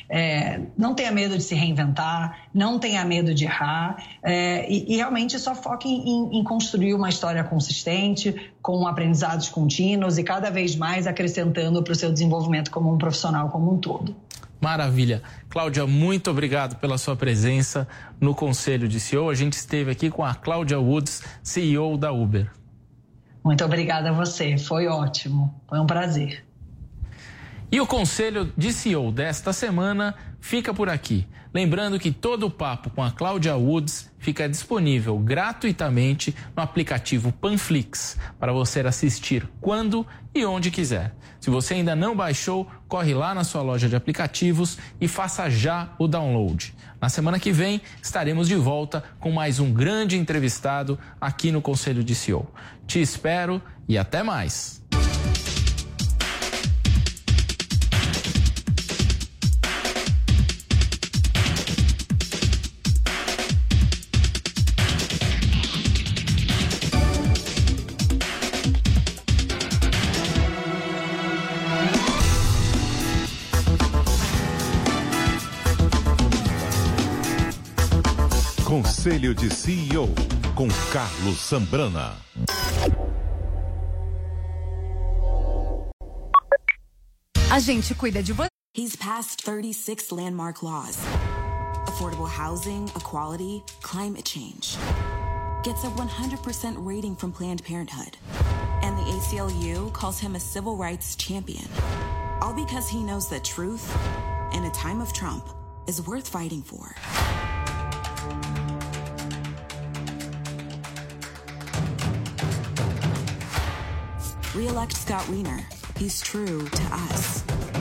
não tenha medo de se reinventar, não tenha medo de errar e realmente só foque em construir uma história consistente, com aprendizados contínuos e cada vez mais acrescentando para o seu desenvolvimento como um profissional como um todo. Maravilha. Cláudia, muito obrigado pela sua presença no Conselho de CEO. A gente esteve aqui com a Cláudia Woods, CEO da Uber. Muito obrigada a você, foi ótimo, foi um prazer. E o Conselho de CEO desta semana fica por aqui. Lembrando que todo o papo com a Cláudia Woods fica disponível gratuitamente no aplicativo Panflix, para você assistir quando e onde quiser. Se você ainda não baixou, corre lá na sua loja de aplicativos e faça já o download. Na semana que vem, estaremos de volta com mais um grande entrevistado aqui no Conselho de CEO. Te espero e até mais. Conselho de CEO, com Carlos Sambrana. A gente cuida de você. He's passed 36 landmark laws. Affordable housing, equality, climate change. Gets a 100% rating from Planned Parenthood. And the ACLU calls him a civil rights champion. All because he knows that truth, in a time of Trump, is worth fighting for. Re-elect Scott Wiener. He's true to us.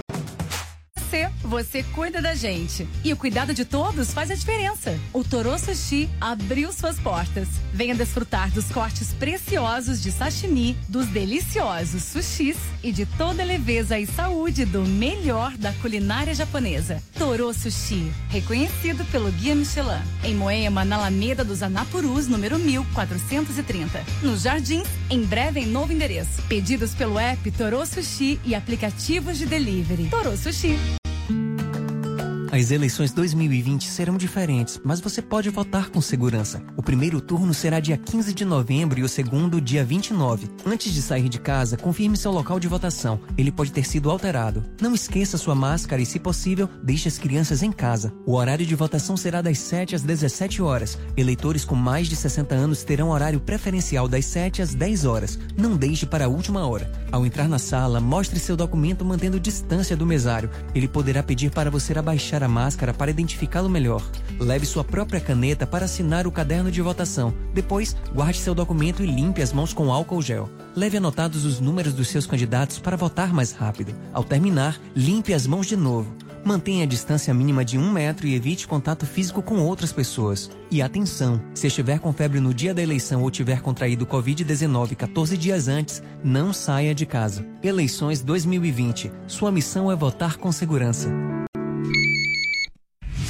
Você cuida da gente. E o cuidado de todos faz a diferença. O Toro Sushi abriu suas portas. Venha desfrutar dos cortes preciosos de sashimi, dos deliciosos sushis e de toda a leveza e saúde do melhor da culinária japonesa. Toro Sushi, reconhecido pelo Guia Michelin. Em Moema, na Alameda dos Anapurus, número 1430. Nos Jardins, em breve em novo endereço. Pedidos pelo app Toro Sushi e aplicativos de delivery. Toro Sushi. As eleições 2020 serão diferentes, mas você pode votar com segurança. O primeiro turno será dia 15 de novembro e o segundo dia 29. Antes de sair de casa, confirme seu local de votação. Ele pode ter sido alterado. Não esqueça sua máscara e, se possível, deixe as crianças em casa. O horário de votação será das 7 às 17 horas. Eleitores com mais de 60 anos terão horário preferencial das 7 às 10 horas. Não deixe para a última hora. Ao entrar na sala, mostre seu documento mantendo distância do mesário. Ele poderá pedir para você abaixar a máscara para identificá-lo melhor. Leve sua própria caneta para assinar o caderno de votação. Depois, guarde seu documento e limpe as mãos com álcool gel. Leve anotados os números dos seus candidatos para votar mais rápido. Ao terminar, limpe as mãos de novo. Mantenha a distância mínima de 1 metro e evite contato físico com outras pessoas. E atenção, se estiver com febre no dia da eleição ou tiver contraído Covid-19 14 dias antes, não saia de casa. Eleições 2020. Sua missão é votar com segurança.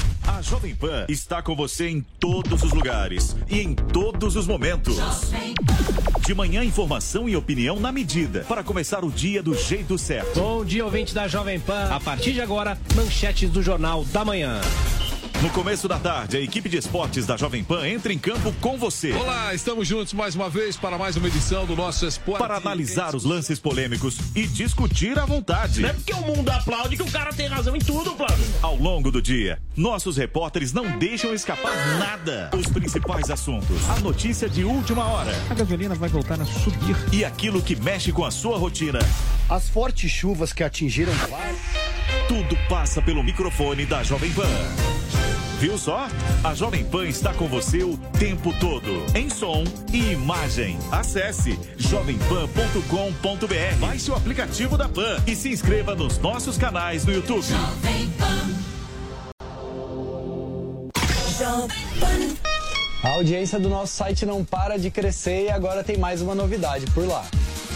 Jovem Pan está com você em todos os lugares e em todos os momentos. De manhã, informação e opinião na medida, para começar o dia do jeito certo. Bom dia, ouvinte da Jovem Pan. A partir de agora, manchetes do Jornal da Manhã. No começo da tarde, a equipe de esportes da Jovem Pan entra em campo com você. Olá, estamos juntos mais uma vez para mais uma edição do nosso Esporte. Para analisar os lances polêmicos e discutir à vontade. Não é porque o mundo aplaude que o cara tem razão em tudo, Flávio. Ao longo do dia, nossos repórteres não deixam escapar nada. Os principais assuntos, a notícia de última hora. A gasolina vai voltar a subir. E aquilo que mexe com a sua rotina. As fortes chuvas que atingiram tudo passa pelo microfone da Jovem Pan. Viu só? A Jovem Pan está com você o tempo todo, em som e imagem. Acesse jovempan.com.br, baixe o aplicativo da Pan e se inscreva nos nossos canais no YouTube. Jovem Pan. A audiência do nosso site não para de crescer e agora tem mais uma novidade por lá.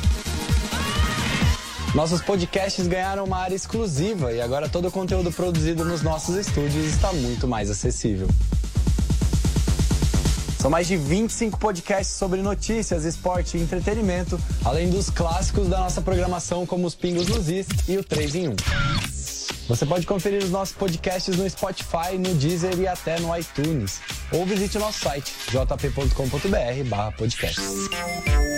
Nossos podcasts ganharam uma área exclusiva e agora todo o conteúdo produzido nos nossos estúdios está muito mais acessível. São mais de 25 podcasts sobre notícias, esporte e entretenimento, além dos clássicos da nossa programação como os Pingos nos Is e o 3 em 1. Você pode conferir os nossos podcasts no Spotify, no Deezer e até no iTunes. Ou visite o nosso site, jp.com.br/podcasts.